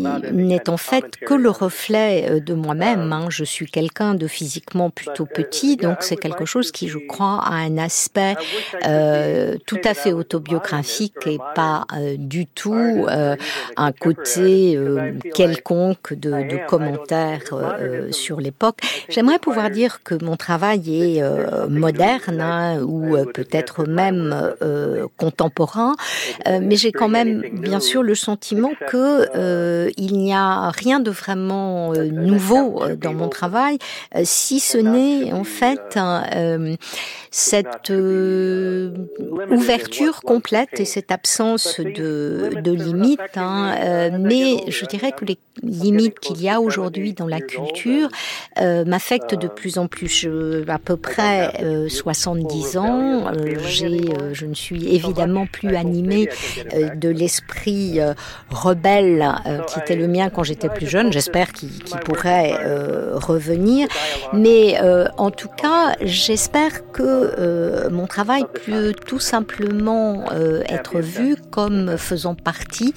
S4: n'est en fait que le reflet euh, de moi-même. Hein. Je suis quelqu'un de physiquement plutôt petit, donc c'est quelque chose qui, je crois, a un aspect euh, tout à fait autobiographique et pas euh, du tout euh, un côté euh, quelconque de, de commentaires euh, sur l'époque. J'aimerais pouvoir dire que mon travail est euh, moderne, hein, ou euh, peut-être même euh, contemporain, euh, mais j'ai quand même, bien sûr, le sentiment que euh, il n'y a rien de vraiment euh, nouveau euh, dans mon travail, euh, si ce n'est en fait euh, cette euh, ouverture complète et cette absence de, de limites. Hein, euh, mais je dirais que les limites qu'il y a aujourd'hui dans la culture euh, m'affectent de plus en plus. Je, à peu près euh, soixante-dix ans, euh, j'ai, euh, je ne suis évidemment plus animée euh, de l'esprit euh, rebelle euh, qui était le mien quand j'étais plus jeune. J'espère qu'il, qu'il pourrait euh, revenir. Mais euh, en tout cas, j'espère que euh, mon travail peut tout simplement euh, être vu comme faisant partie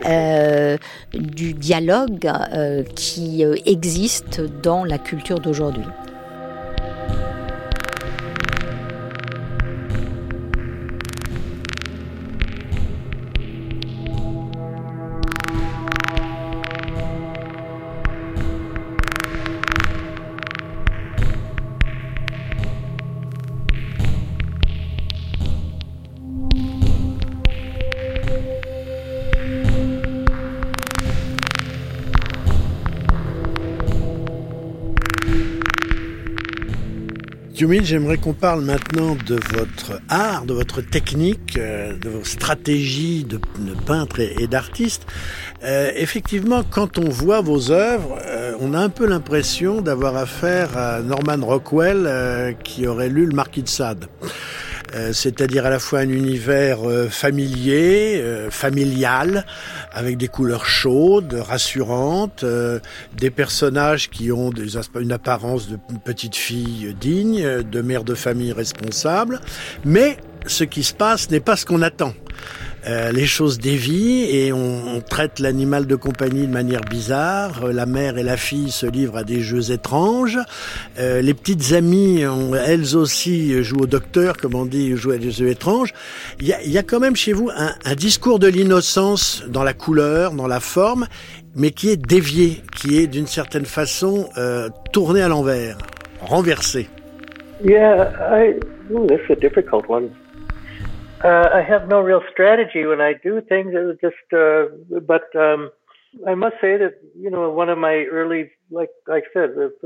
S4: euh, du dialogue euh, qui euh, existe dans la culture d'aujourd'hui.
S1: Stoumid, j'aimerais qu'on parle maintenant de votre art, de votre technique, de vos stratégies de, de peintre et, et d'artiste. Euh, effectivement, quand on voit vos œuvres, euh, on a un peu l'impression d'avoir affaire à Norman Rockwell euh, qui aurait lu le Marquis de Sade. Euh, c'est-à-dire à la fois un univers euh, familier, euh, familial, avec des couleurs chaudes, rassurantes, euh, des personnages qui ont des aspe- une apparence de petite fille digne, de mère de famille responsable, mais ce qui se passe n'est pas ce qu'on attend. Euh, les choses dévient et on, on traite l'animal de compagnie de manière bizarre. La mère et la fille se livrent à des jeux étranges. Euh, les petites amies, on, elles aussi, jouent au docteur, comme on dit, jouent à des jeux étranges. Il y a, il y a quand même chez vous un, un discours de l'innocence dans la couleur, dans la forme, mais qui est dévié, qui est d'une certaine façon euh, tourné à l'envers, renversé.
S3: Yeah, I, ooh, that's a difficult one. Uh, I have no real strategy when I do things. It was just, uh, but um, I must say that, you know, one of my early, like, like I said, the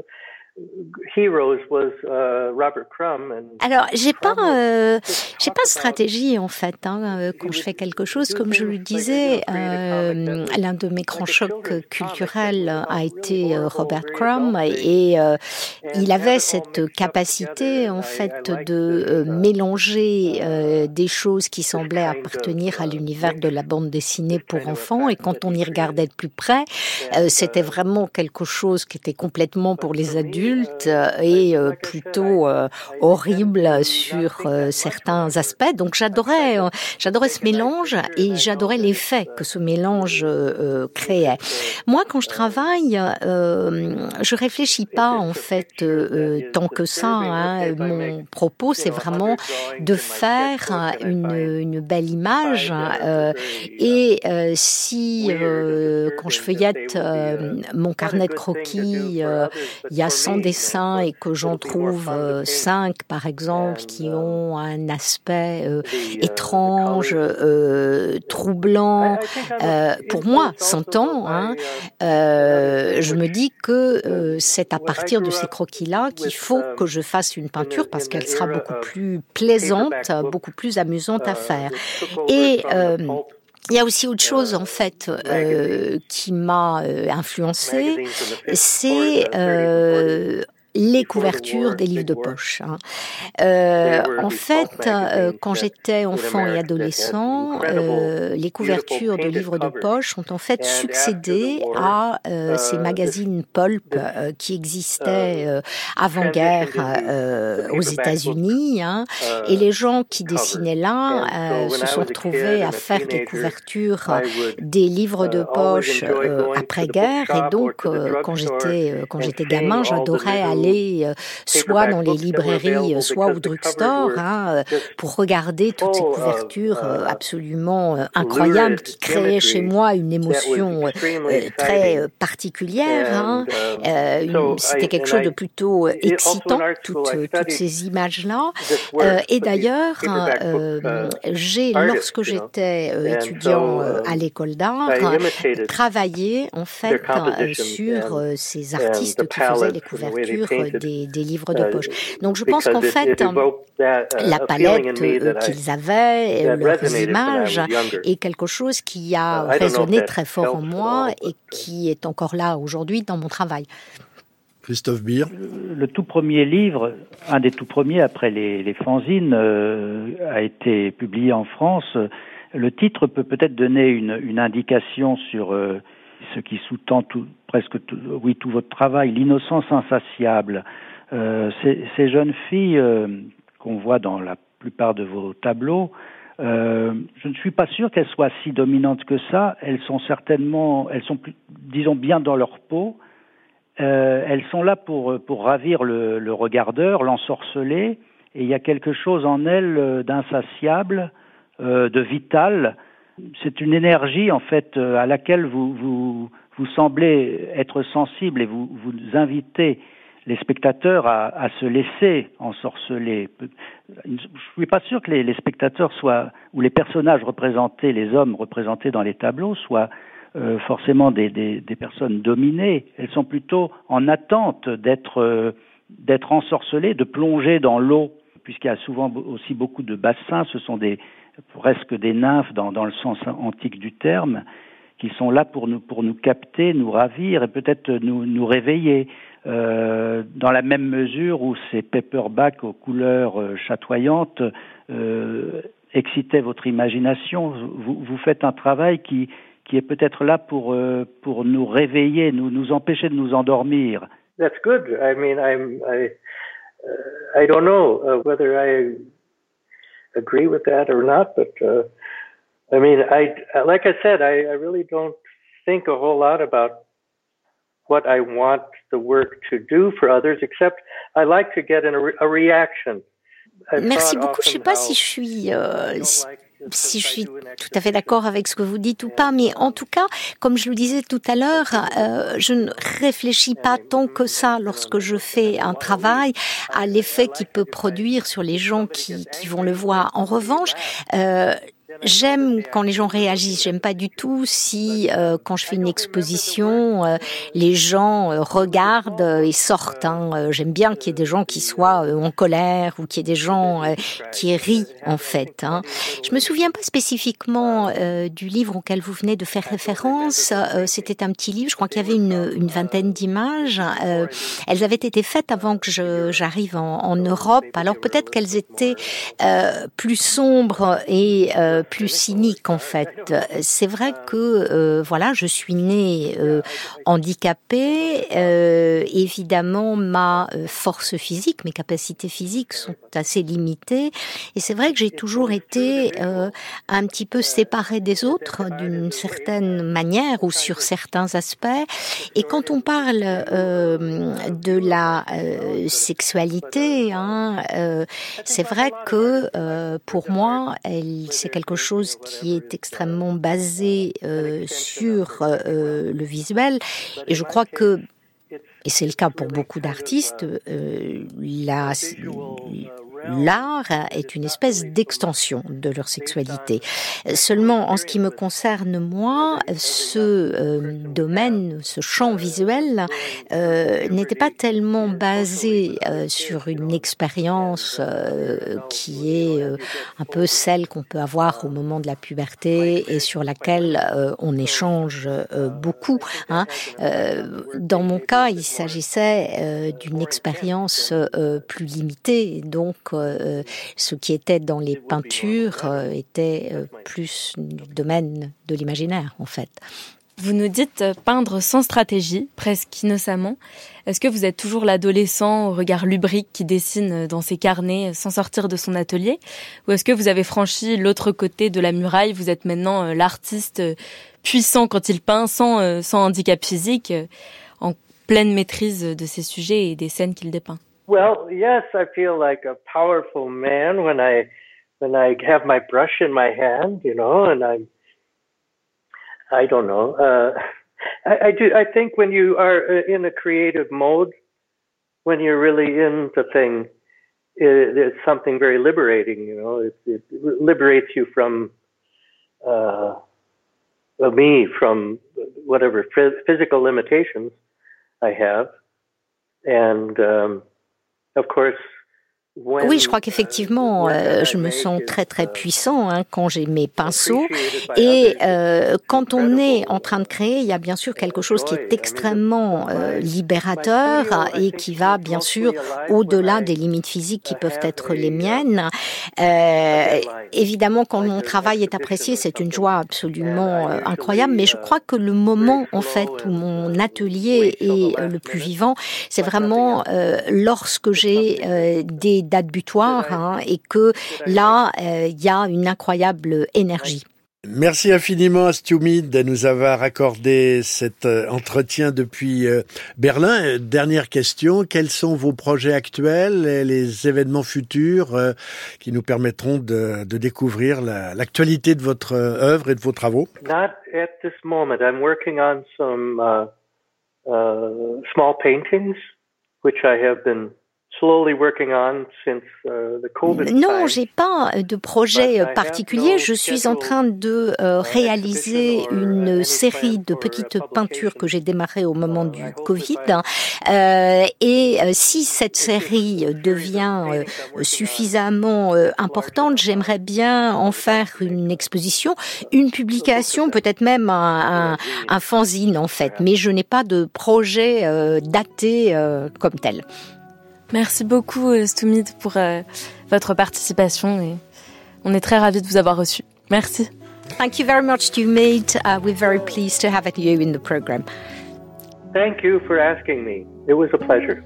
S3: heroes was uh, Robert Crumb. And
S4: Alors, j'ai pas, euh, j'ai pas de stratégie en fait hein, quand je fais quelque chose. Comme je le disais, euh, l'un de mes grands chocs culturels a été Robert Crumb et euh, il avait cette capacité en fait de euh, mélanger euh, des choses qui semblaient appartenir à l'univers de la bande dessinée pour enfants et quand on y regardait de plus près, euh, c'était vraiment quelque chose qui était complètement pour les adultes et euh, plutôt euh, horrible sur euh, certains aspects. Donc j'adorais, euh, j'adorais ce mélange et j'adorais l'effet que ce mélange euh, créait. Moi, quand je travaille, euh, je réfléchis pas en fait euh, tant que ça. Hein. Mon propos, c'est vraiment de faire une, une belle image. Euh, et euh, si euh, quand je feuillette euh, mon carnet de croquis, euh, il y a cent dessins et que j'en trouve euh, cinq, par exemple, qui ont un aspect euh, étrange, euh, troublant, euh, pour moi, cent ans, hein, euh, je me dis que euh, c'est à partir de ces croquis-là qu'il faut que je fasse une peinture parce qu'elle sera beaucoup plus plaisante, beaucoup plus amusante à faire. Et euh, il y a aussi autre chose en fait euh, qui m'a euh, influencée, c'est euh, les couvertures des livres de poche. Hein. Euh, en fait, euh, quand j'étais enfant et adolescent, euh, les couvertures de livres de poche ont en fait succédé à euh, ces magazines pulp euh, qui existaient euh, avant-guerre euh, aux États-Unis. Hein, et les gens qui dessinaient là euh, se sont retrouvés à faire des couvertures des livres de poche euh, après-guerre. Et donc, euh, quand j'étais euh, quand j'étais gamin, j'adorais aller soit dans les librairies, soit au drugstore, hein, pour regarder toutes ces couvertures absolument incroyables qui créaient chez moi une émotion très particulière. Hein. Euh, c'était quelque chose de plutôt excitant, toutes, toutes ces images-là. Euh, et d'ailleurs, euh, j'ai, lorsque j'étais étudiant à l'école d'art, travaillé en fait sur ces artistes qui faisaient les couvertures Des, des livres de poche. Donc je pense qu'en fait, la palette euh, qu'ils avaient, euh, leurs images, est quelque chose qui a résonné très fort en moi et qui est encore là aujourd'hui dans mon travail.
S1: Christophe Beer.
S5: Le, le tout premier livre, un des tout premiers après les, les fanzines, euh, a été publié en France. Le titre peut peut-être donner une, une indication sur euh, ce qui sous-tend tout, presque tout, oui, tout votre travail, l'innocence insatiable. Euh, ces, ces jeunes filles euh, qu'on voit dans la plupart de vos tableaux, euh, je ne suis pas sûr qu'elles soient si dominantes que ça. Elles sont certainement, elles sont, disons, bien dans leur peau. Euh, elles sont là pour, pour ravir le, le regardeur, l'ensorceler, et il y a quelque chose en elles d'insatiable, euh, de vital. C'est une énergie, en fait, à laquelle vous, vous, vous semblez être sensible et vous, vous invitez les spectateurs à, à se laisser ensorceler. Je ne suis pas sûr que les, les spectateurs soient, ou les personnages représentés, les hommes représentés dans les tableaux, soient euh, forcément des, des, des personnes dominées. Elles sont plutôt en attente d'être, euh, d'être ensorcelées, de plonger dans l'eau, puisqu'il y a souvent aussi beaucoup de bassins. Ce sont des presque des nymphes dans, dans le sens antique du terme, qui sont là pour nous, pour nous capter, nous ravir et peut-être nous, nous réveiller. Euh, dans la même mesure où ces paperbacks aux couleurs euh, chatoyantes euh, excitaient votre imagination, vous, vous faites un travail qui, qui est peut-être là pour, euh, pour nous réveiller, nous, nous empêcher de nous endormir.
S3: That's good. I mean, I'm, I, uh, I don't know uh, whether I agree with that or not, but uh, I mean, I like I said, I, I really don't think a whole lot about what I want the work to do for others, except I like to get a, a reaction.
S4: Merci beaucoup. Je ne sais pas si je suis euh, si je suis tout à fait d'accord avec ce que vous dites ou pas, mais en tout cas, comme je le disais tout à l'heure, euh, je ne réfléchis pas tant que ça lorsque je fais un travail à l'effet qu'il peut produire sur les gens qui, qui vont le voir. En revanche, euh, j'aime quand les gens réagissent. J'aime pas du tout si, euh, quand je fais une exposition, euh, les gens euh, regardent euh, et sortent. Hein. Euh, j'aime bien qu'il y ait des gens qui soient euh, en colère ou qu'il y ait des gens euh, qui rient, en fait. Hein. Je me souviens pas spécifiquement euh, du livre auquel vous venez de faire référence. Euh, c'était un petit livre. Je crois qu'il y avait une, une vingtaine d'images. Euh, elles avaient été faites avant que je, j'arrive en, en Europe. Alors peut-être qu'elles étaient euh, plus sombres et euh, plus cynique en fait. C'est vrai que euh, voilà, je suis née euh, handicapée. Euh, évidemment, ma force physique, mes capacités physiques sont assez limitées. Et c'est vrai que j'ai toujours été euh, un petit peu séparée des autres d'une certaine manière ou sur certains aspects. Et quand on parle euh, de la euh, sexualité, hein, euh, c'est vrai que euh, pour moi, elle, c'est quelque chose qui est extrêmement basé euh, sur euh, le visuel. Et je crois que, et c'est le cas pour beaucoup d'artistes, euh, la, l'art est une espèce d'extension de leur sexualité. Seulement, en ce qui me concerne moi, ce euh, domaine, ce champ visuel euh, n'était pas tellement basé euh, sur une expérience euh, qui est euh, un peu celle qu'on peut avoir au moment de la puberté et sur laquelle euh, on échange euh, beaucoup. Hein. Euh, dans mon cas, il s'agissait euh, d'une expérience euh, plus limitée, donc euh, ce qui était dans les peintures euh, était euh, plus du domaine de l'imaginaire, en fait.
S2: Vous nous dites peindre sans stratégie, presque innocemment. Est-ce que vous êtes toujours l'adolescent au regard lubrique qui dessine dans ses carnets sans sortir de son atelier? Ou est-ce que vous avez franchi l'autre côté de la muraille? Vous êtes maintenant l'artiste puissant quand il peint, sans, sans handicap physique, en pleine maîtrise de ses sujets et des scènes qu'il dépeint?
S3: Well, yes, I feel like a powerful man when I when I have my brush in my hand, you know, and I'm I don't know. Uh, I, I do. I think when you are in a creative mode, when you're really in the thing, it, it's something very liberating. You know, it, it liberates you from uh, well, me from whatever physical limitations I have, and um, of course.
S4: Oui, je crois qu'effectivement, euh, je me sens très très puissant hein, quand j'ai mes pinceaux. Et euh, quand on est en train de créer, il y a bien sûr quelque chose qui est extrêmement euh, libérateur et qui va bien sûr au-delà des limites physiques qui peuvent être les miennes. Euh, évidemment, quand mon travail est apprécié, c'est une joie absolument euh, incroyable. Mais je crois que le moment en fait où mon atelier est euh, le plus vivant, c'est vraiment euh, lorsque j'ai euh, des date butoir hein, et que là, il euh, y a une incroyable énergie.
S1: Merci infiniment à Stu Mead de nous avoir accordé cet euh, entretien depuis euh, Berlin. Dernière question, quels sont vos projets actuels et les événements futurs euh, qui nous permettront de, de découvrir la, l'actualité de votre euh, œuvre et de vos travaux?
S3: Not at this moment. I'm working on some uh, uh, small paintings, which I have been slowly working on since uh, the COVID time.
S4: Non, j'ai pas de projet particulier. Je suis en train de euh, réaliser une série de petites peintures que j'ai démarrées au moment du Covid. Euh, et euh, si cette série devient euh, suffisamment euh, importante, j'aimerais bien en faire une exposition, une publication, peut-être même un, un, un fanzine en fait. Mais je n'ai pas de projet euh, daté euh, comme tel.
S2: Merci beaucoup, Stu Mead, pour euh, votre participation et on est très ravis de vous avoir reçu. Merci.
S4: Thank you very much, Stu Mead. Uh, we're very pleased to have you in the program.
S3: Thank you for asking me. It was a pleasure.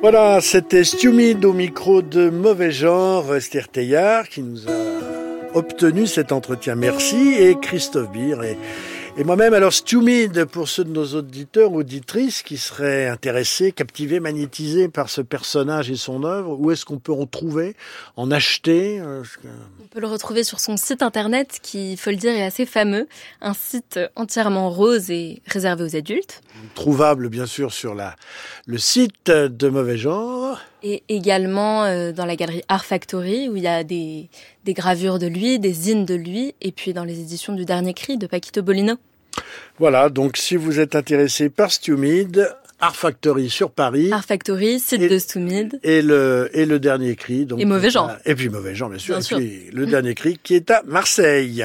S1: Voilà, c'était Stewmid au micro de Mauvais Genre, Esther Teillard qui nous a obtenu cet entretien. Merci, et Christophe Beer et, et moi-même. Alors Stewmid, pour ceux de nos auditeurs, auditrices qui seraient intéressés, captivés, magnétisés par ce personnage et son œuvre, où est-ce qu'on peut en trouver, en acheter?
S2: On peut le retrouver sur son site internet qui, il faut le dire, est assez fameux. Un site entièrement rose et réservé aux adultes.
S1: Trouvable, bien sûr, sur la, le site de Mauvais Genre.
S2: Et également euh, dans la galerie Art Factory, où il y a des, des gravures de lui, des zines de lui, et puis dans les éditions du Dernier Cri de Paquito Bolino.
S1: Voilà, donc si vous êtes intéressé par Stewmid, Art Factory sur Paris.
S2: Art Factory, site et, de Stewmid.
S1: Et le, et le Dernier Cri. Donc,
S2: et Mauvais Genre.
S1: Et puis Mauvais Genre, bien sûr.
S2: Bien
S1: et
S2: sûr.
S1: puis le Dernier Cri qui est à Marseille.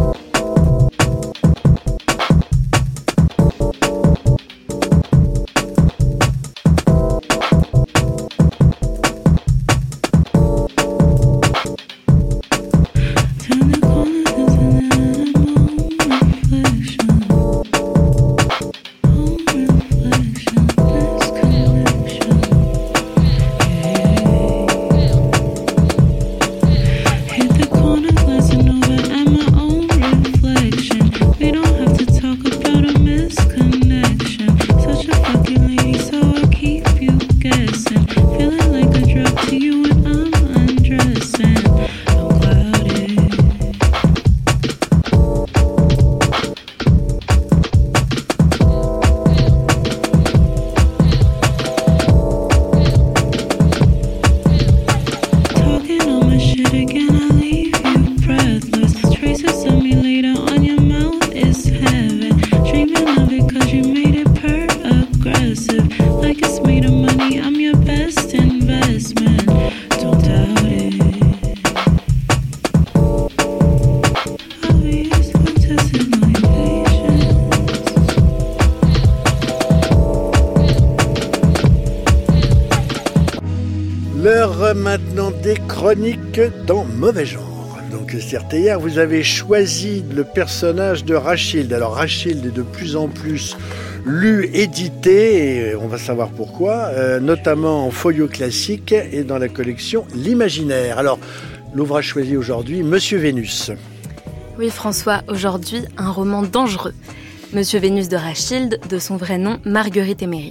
S1: L'heure maintenant des chroniques dans Mauvais Genre. Donc Esther Teillard, vous avez choisi le personnage de Rachilde. Alors Rachilde est de plus en plus lu, édité, et on va savoir pourquoi, euh, notamment en folio classique et dans la collection L'Imaginaire. Alors l'ouvrage choisi aujourd'hui, Monsieur Vénus.
S2: Oui François, aujourd'hui un roman dangereux. Monsieur Vénus de Rachilde, de son vrai nom Marguerite Emery.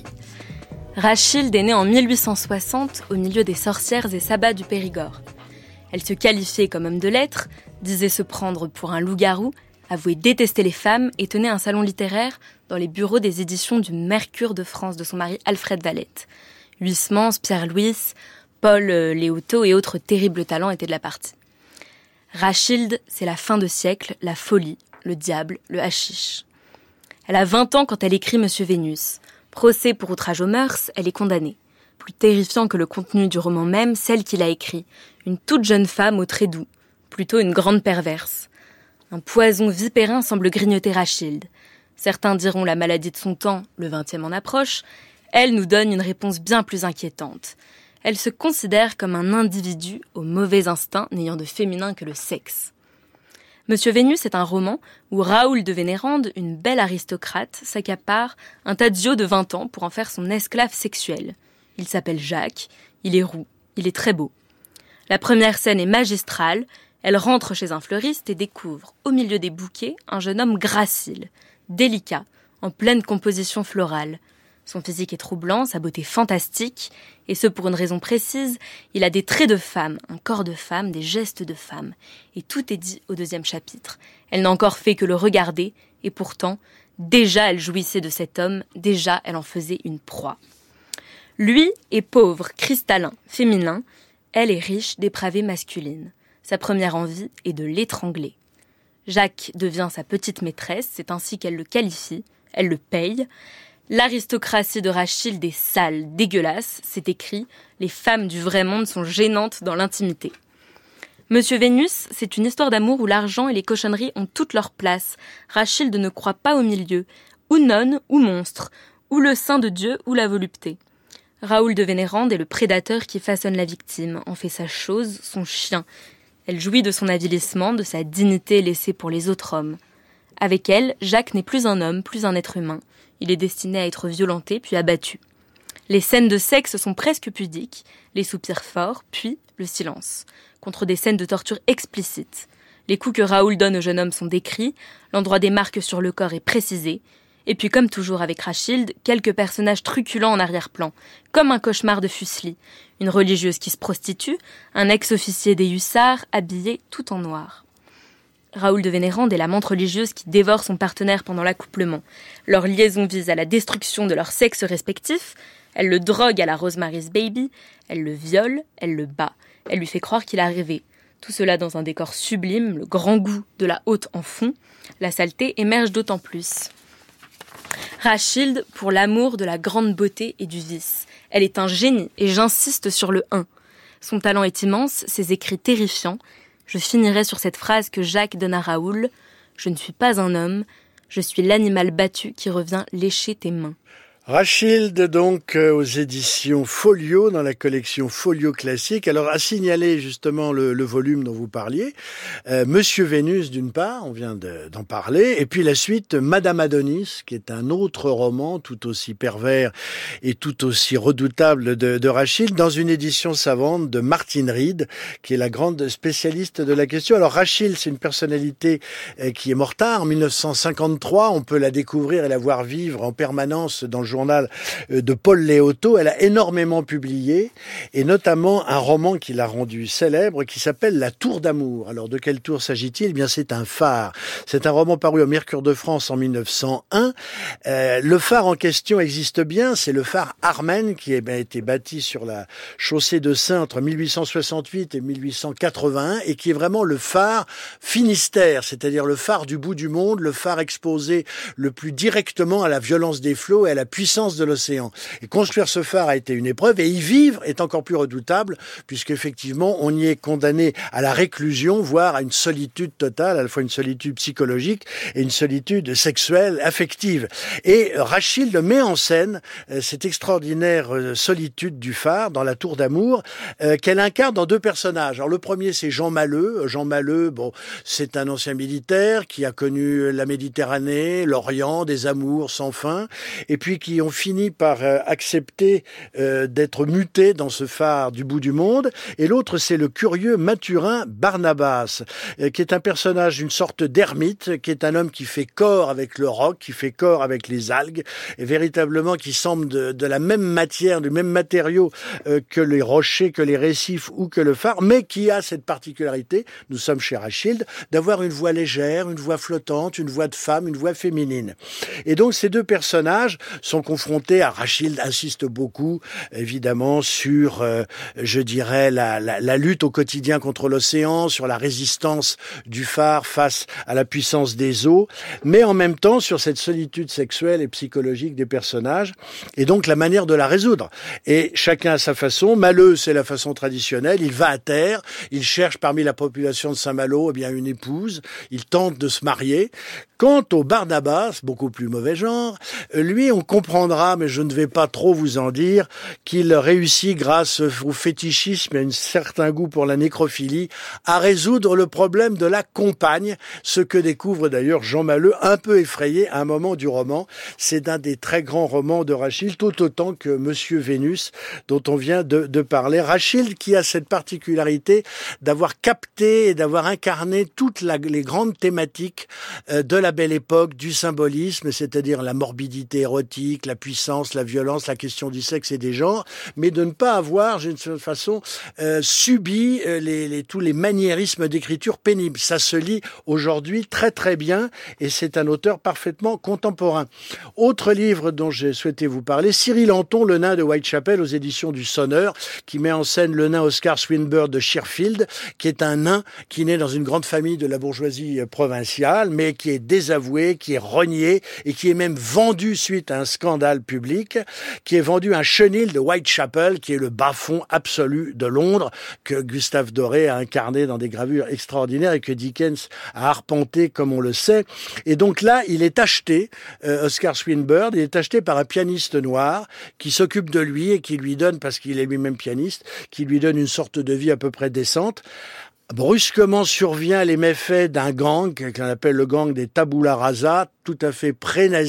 S2: Rachilde est née en mille huit cent soixante au milieu des sorcières et sabbats du Périgord. Elle se qualifiait comme homme de lettres, disait se prendre pour un loup-garou, avouait détester les femmes et tenait un salon littéraire dans les bureaux des éditions du Mercure de France de son mari Alfred Valette. Huysmans, Pierre-Louis, Paul Léotot et autres terribles talents étaient de la partie. Rachilde, c'est la fin de siècle, la folie, le diable, le hashish. Elle a vingt ans quand elle écrit Monsieur Vénus. Procès pour outrage aux mœurs, elle est condamnée. Plus terrifiant que le contenu du roman même, celle qu'il a écrit. Une toute jeune femme aux traits doux, plutôt une grande perverse. Un poison vipérin semble grignoter Rachilde. Certains diront la maladie de son temps, le vingtième en approche. Elle nous donne une réponse bien plus inquiétante. Elle se considère comme un individu au mauvais instinct, n'ayant de féminin que le sexe. Monsieur Vénus est un roman où Raoul de Vénérande, une belle aristocrate, s'accapare un tadio de vingt ans pour en faire son esclave sexuel. Il s'appelle Jacques, il est roux, il est très beau. La première scène est magistrale, elle rentre chez un fleuriste et découvre, au milieu des bouquets, un jeune homme gracile, délicat, en pleine composition florale. Son physique est troublant, sa beauté fantastique, et ce pour une raison précise, il a des traits de femme, un corps de femme, des gestes de femme. Et tout est dit au deuxième chapitre. Elle n'a encore fait que le regarder, et pourtant, déjà elle jouissait de cet homme, déjà elle en faisait une proie. Lui est pauvre, cristallin, féminin, elle est riche, dépravée, masculine. Sa première envie est de l'étrangler. Jacques devient sa petite maîtresse, c'est ainsi qu'elle le qualifie, elle le paye. L'aristocratie de Rachilde est sale, dégueulasse, c'est écrit, les femmes du vrai monde sont gênantes dans l'intimité. Monsieur Vénus, c'est une histoire d'amour où l'argent et les cochonneries ont toute leur place. Rachilde ne croit pas au milieu, ou nonne, ou monstre, ou le sein de Dieu, ou la volupté. Raoul de Vénérande est le prédateur qui façonne la victime, en fait sa chose, son chien. Elle jouit de son avilissement, de sa dignité laissée pour les autres hommes. Avec elle, Jacques n'est plus un homme, plus un être humain. Il est destiné à être violenté puis abattu. Les scènes de sexe sont presque pudiques, les soupirs forts, puis le silence, contre des scènes de torture explicites. Les coups que Raoul donne au jeune homme sont décrits, l'endroit des marques sur le corps est précisé, et puis comme toujours avec Rachilde, quelques personnages truculents en arrière-plan, comme un cauchemar de Fuseli, une religieuse qui se prostitue, un ex-officier des hussards habillé tout en noir. Raoul de Vénérande est l'amante religieuse qui dévore son partenaire pendant l'accouplement. Leur liaison vise à la destruction de leur sexe respectif, elle le drogue à la Rosemary's Baby, elle le viole, elle le bat, elle lui fait croire qu'il a rêvé. Tout cela dans un décor sublime, le grand goût de la haute en fond. La saleté émerge d'autant plus. Rachilde pour l'amour de la grande beauté et du vice. Elle est un génie, et j'insiste sur le un. Son talent est immense, ses écrits terrifiants. Je finirai sur cette phrase que Jacques donne à Raoul. « Je ne suis pas un homme, je suis l'animal battu qui revient lécher tes mains. »
S1: Rachilde, donc, euh, aux éditions Folio, dans la collection Folio Classique. Alors, à signaler justement le, le volume dont vous parliez, euh, Monsieur Vénus, d'une part, on vient de, d'en parler, et puis la suite, Madame Adonis, qui est un autre roman tout aussi pervers et tout aussi redoutable de, de Rachilde, dans une édition savante de Martine Reed, qui est la grande spécialiste de la question. Alors, Rachilde, c'est une personnalité euh, qui est morte tard, en dix-neuf cent cinquante-trois. On peut la découvrir et la voir vivre en permanence dans le journal de Paul Léoto. Elle a énormément publié, et notamment un roman qui l'a rendu célèbre, qui s'appelle La Tour d'amour. Alors, de quelle tour s'agit-il ? Eh bien, c'est un phare. C'est un roman paru au Mercure de France en dix-neuf cent un. Euh, le phare en question existe bien, c'est le phare Armen, qui a été bâti sur la chaussée de Saint entre mille huit cent soixante-huit et mille huit cent quatre-vingt-un, et qui est vraiment le phare Finistère, c'est-à-dire le phare du bout du monde, le phare exposé le plus directement à la violence des flots et à la puissance de l'océan. Et construire ce phare a été une épreuve, et y vivre est encore plus redoutable, puisqu'effectivement, on y est condamné à la réclusion, voire à une solitude totale, à la fois une solitude psychologique et une solitude sexuelle, affective. Et Rachilde met en scène euh, cette extraordinaire euh, solitude du phare dans La Tour d'amour, euh, qu'elle incarne dans deux personnages. Alors, le premier, c'est Jean Malleux. Jean Malleux, bon, c'est un ancien militaire qui a connu la Méditerranée, l'Orient, des amours sans fin, et puis qui ont fini par euh, accepter euh, d'être mutés dans ce phare du bout du monde. Et l'autre, c'est le curieux Mathurin Barnabas, euh, qui est un personnage, une sorte d'ermite, qui est un homme qui fait corps avec le roc, qui fait corps avec les algues, et véritablement qui semble de, de la même matière, du même matériau euh, que les rochers, que les récifs ou que le phare, mais qui a cette particularité, nous sommes chez Rachilde, d'avoir une voix légère, une voix flottante, une voix de femme, une voix féminine. Et donc, ces deux personnages sont confrontés à Rachilde, insiste beaucoup, évidemment, sur, euh, je dirais, la, la, la lutte au quotidien contre l'océan, sur la résistance du phare face à la puissance des eaux, mais en même temps sur cette solitude sexuelle et psychologique des personnages, et donc la manière de la résoudre. Et chacun à sa façon. Malleux, c'est la façon traditionnelle, il va à terre, il cherche parmi la population de Saint-Malo eh bien une épouse, il tente de se marier. Quant au Barnabas, beaucoup plus mauvais genre, lui, on comprendra, mais je ne vais pas trop vous en dire, qu'il réussit grâce au fétichisme et à un certain goût pour la nécrophilie à résoudre le problème de la compagne, ce que découvre d'ailleurs Jean Malleux, un peu effrayé à un moment du roman. C'est un des très grands romans de Rachilde, tout autant que Monsieur Vénus, dont on vient de, de parler. Rachilde qui a cette particularité d'avoir capté et d'avoir incarné toutes la, les grandes thématiques euh, de la belle époque, du symbolisme, c'est-à-dire la morbidité érotique, la puissance, la violence, la question du sexe et des genres, mais de ne pas avoir, d'une certaine façon, euh, subi euh, les, les, tous les maniérismes d'écriture pénibles. Ça se lit aujourd'hui très très bien, et c'est un auteur parfaitement contemporain. Autre livre dont j'ai souhaité vous parler, Cyril Anton, Le Nain de Whitechapel, aux éditions du Sonneur, qui met en scène le nain Oscar Swinburne de Sheffield, qui est un nain qui naît dans une grande famille de la bourgeoisie provinciale, mais qui est désavoué, qui est renié, et qui est même vendu suite à un scandale public, qui est vendu à un chenil de Whitechapel, qui est le bas-fond absolu de Londres, que Gustave Doré a incarné dans des gravures extraordinaires et que Dickens a arpenté, comme on le sait. Et donc là, il est acheté, euh, Oscar Swinburne, il est acheté par un pianiste noir qui s'occupe de lui et qui lui donne, parce qu'il est lui-même pianiste, qui lui donne une sorte de vie à peu près décente. Brusquement survient les méfaits d'un gang qu'on appelle le gang des Tabula Rasa, tout à fait pré-nazi.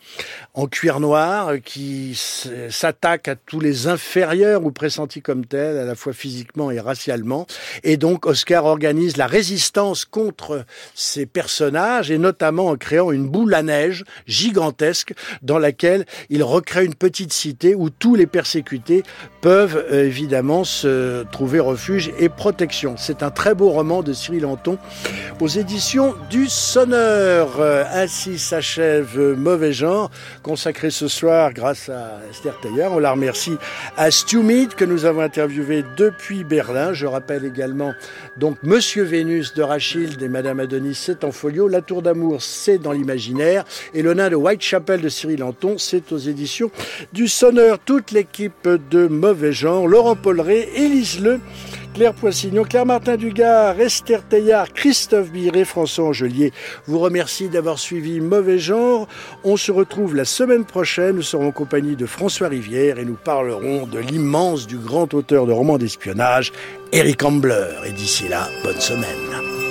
S1: en cuir noir qui s'attaque à tous les inférieurs ou pressentis comme tels, à la fois physiquement et racialement. Et donc Oscar organise la résistance contre ces personnages, et notamment en créant une boule à neige gigantesque dans laquelle il recrée une petite cité où tous les persécutés peuvent euh, évidemment se trouver refuge et protection. C'est un très beau roman de Cyril Anthon aux éditions du Sonneur. Euh, ainsi s'achève Mauvais Genre, consacré ce soir grâce à Esther Teilhard. On la remercie à Stu Mead que nous avons interviewé depuis Berlin. Je rappelle également donc Monsieur Vénus de Rachilde et Madame Adonis, c'est en folio. La Tour d'amour, c'est dans l'imaginaire. Et Le Nain de Whitechapel de Cyril Anthon, c'est aux éditions du Sonneur. Toute l'équipe de Mauvais Genre, Laurent Polleret, Élise Le, Claire Poissignon, Claire Martin-Dugard, Esther Teilhard, Christophe Biré, François Angelier vous remercie d'avoir suivi Mauvais Genre. On se retrouve la semaine prochaine. Nous serons en compagnie de François Rivière et nous parlerons de l'immense du grand auteur de romans d'espionnage, Eric Ambler. Et d'ici là, bonne semaine.